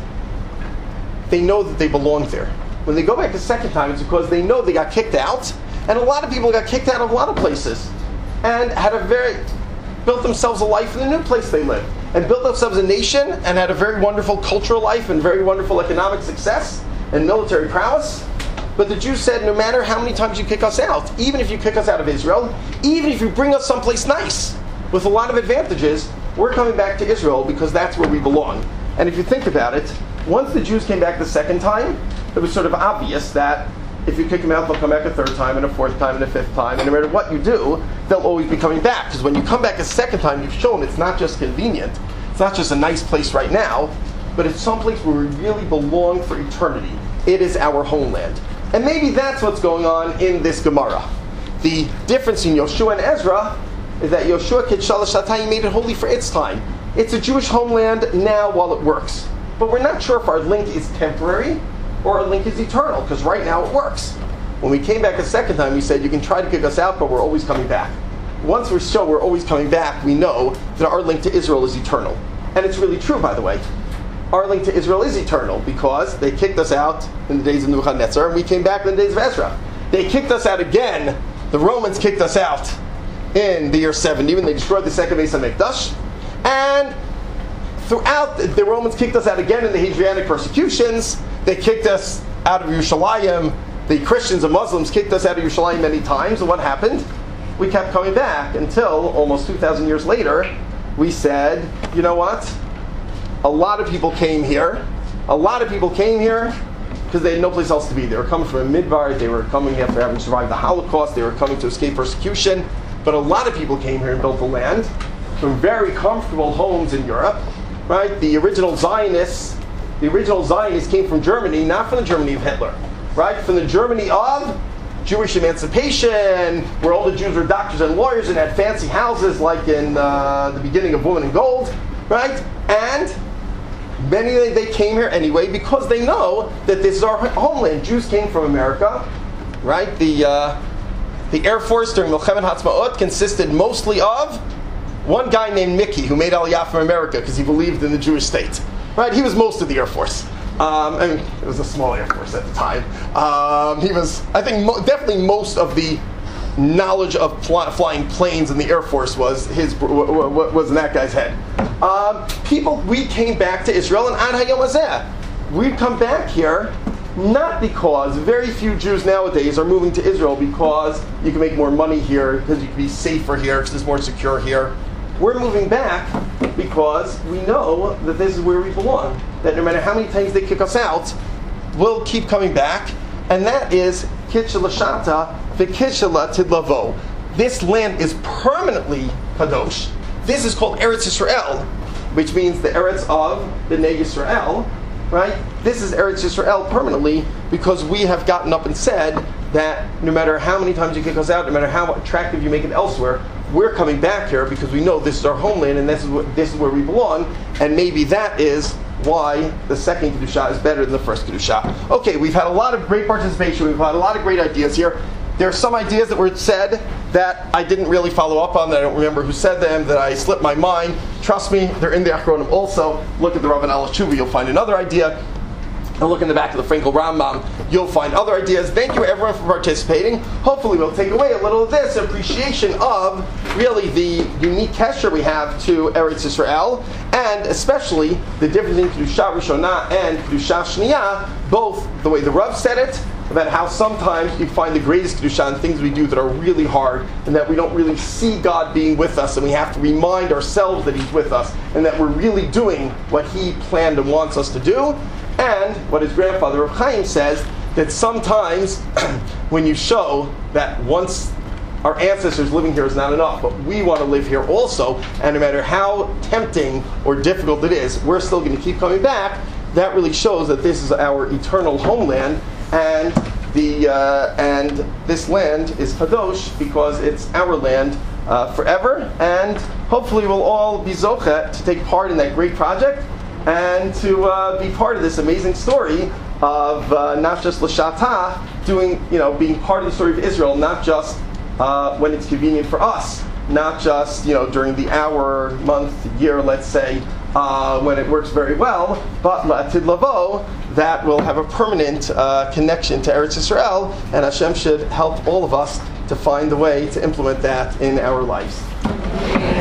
they know that they belong there. When they go back the second time, it's because they know they got kicked out, and a lot of people got kicked out of a lot of places and had a very built themselves a life in the new place they lived, and built themselves a nation and had a very wonderful cultural life and very wonderful economic success and military prowess. But the Jews said, no matter how many times you kick us out, even if you kick us out of Israel, even if you bring us someplace nice with a lot of advantages, we're coming back to Israel because that's where we belong. And if you think about it, once the Jews came back the second time, it was sort of obvious that if you kick them out, they'll come back a third time and a fourth time and a fifth time. And no matter what you do, they'll always be coming back. Because when you come back a second time, you've shown it's not just convenient. It's not just a nice place right now, but it's someplace where we really belong for eternity. It is our homeland. And maybe that's what's going on in this Gemara. The difference in Yoshua and Ezra is that Yoshua Kid Shalosh Shatayim made it holy for its time. It's a Jewish homeland now while it works. But we're not sure if our link is temporary or our link is eternal, because right now it works. When we came back a second time, we said, you can try to kick us out, but we're always coming back. Once we show we're always coming back, we know that our link to Israel is eternal. And it's really true, by the way. Our link to Israel is eternal because they kicked us out in the days of Nebuchadnezzar, and we came back in the days of Ezra. They kicked us out again. The Romans kicked us out in the year seventy when they destroyed the second Beis HaMikdash. And throughout, the Romans kicked us out again in the Hadrianic persecutions. They kicked us out of Yerushalayim. The Christians and Muslims kicked us out of Yerushalayim many times. And what happened? We kept coming back until almost two thousand years later, we said, you know what? A lot of people came here. A lot of people came here because they had no place else to be. They were coming from a midbar. They were coming after having survived the Holocaust. They were coming to escape persecution. But a lot of people came here and built the land from very comfortable homes in Europe. Right? The original Zionists, the original Zionists came from Germany, not from the Germany of Hitler. Right? From the Germany of Jewish emancipation, where all the Jews were doctors and lawyers and had fancy houses like in uh, the beginning of Woman in Gold. Right? And Many they came here anyway because they know that this is our homeland. Jews came from America, right? The uh, the Air Force during Milchemet Hatzmaut consisted mostly of one guy named Mickey who made Aliyah from America because he believed in the Jewish state. Right? He was most of the Air Force. Um, I mean, it was a small Air Force at the time. Um, he was, I think, mo- definitely most of the knowledge of pl- flying planes in the Air Force was his w- w- w- was in that guy's head. Um, people, we came back to Israel, and Ad Hayom Hazeh, we'd come back here not because very few Jews nowadays are moving to Israel because you can make more money here, because you can be safer here, because it's more secure here. We're moving back because we know that this is where we belong. That no matter how many times they kick us out, we'll keep coming back. And that is Kitchel Shata v'Kitchela Tidlavo. This land is permanently Kadosh. This is called Eretz Yisrael, which means the Eretz of Bnei Yisrael. Right? This is Eretz Yisrael permanently because we have gotten up and said that no matter how many times you kick us out, no matter how attractive you make it elsewhere, we're coming back here because we know this is our homeland and this is what, this is where we belong. And maybe that is why the second Kedusha is better than the first Kedusha. Okay, we've had a lot of great participation. We've had a lot of great ideas here. There are some ideas that were said that I didn't really follow up on, that I don't remember who said them, that I slipped my mind. Trust me, they're in the Achronim also. Look at the Rav and Al Shuva, you'll find another idea. And look in the back of the Frankel Rambam, you'll find other ideas. Thank you everyone for participating. Hopefully we'll take away a little of this appreciation of really the unique kesher we have to Eretz Yisrael, and especially the difference in Kedusha Rishonah and Kedusha Shniyah, both the way the Rav said it, about how sometimes you find the greatest Kedusha in things we do that are really hard, and that we don't really see God being with us, and we have to remind ourselves that He's with us, and that we're really doing what He planned and wants us to do. And what his grandfather Rav Chaim says, that sometimes when you show that once our ancestors living here is not enough, but we want to live here also, and no matter how tempting or difficult it is, we're still going to keep coming back, that really shows that this is our eternal homeland, and the uh, and this land is Kadosh because it's our land uh, forever, and hopefully we'll all be zochet to take part in that great project, and to uh, be part of this amazing story of uh, not just L'Shata, doing, you know, being part of the story of Israel, not just uh, when it's convenient for us, not just, you know, during the hour, month, year, let's say, uh, when it works very well, but La'atid Lavo, that will have a permanent uh, connection to Eretz Yisrael, and Hashem should help all of us to find the way to implement that in our lives.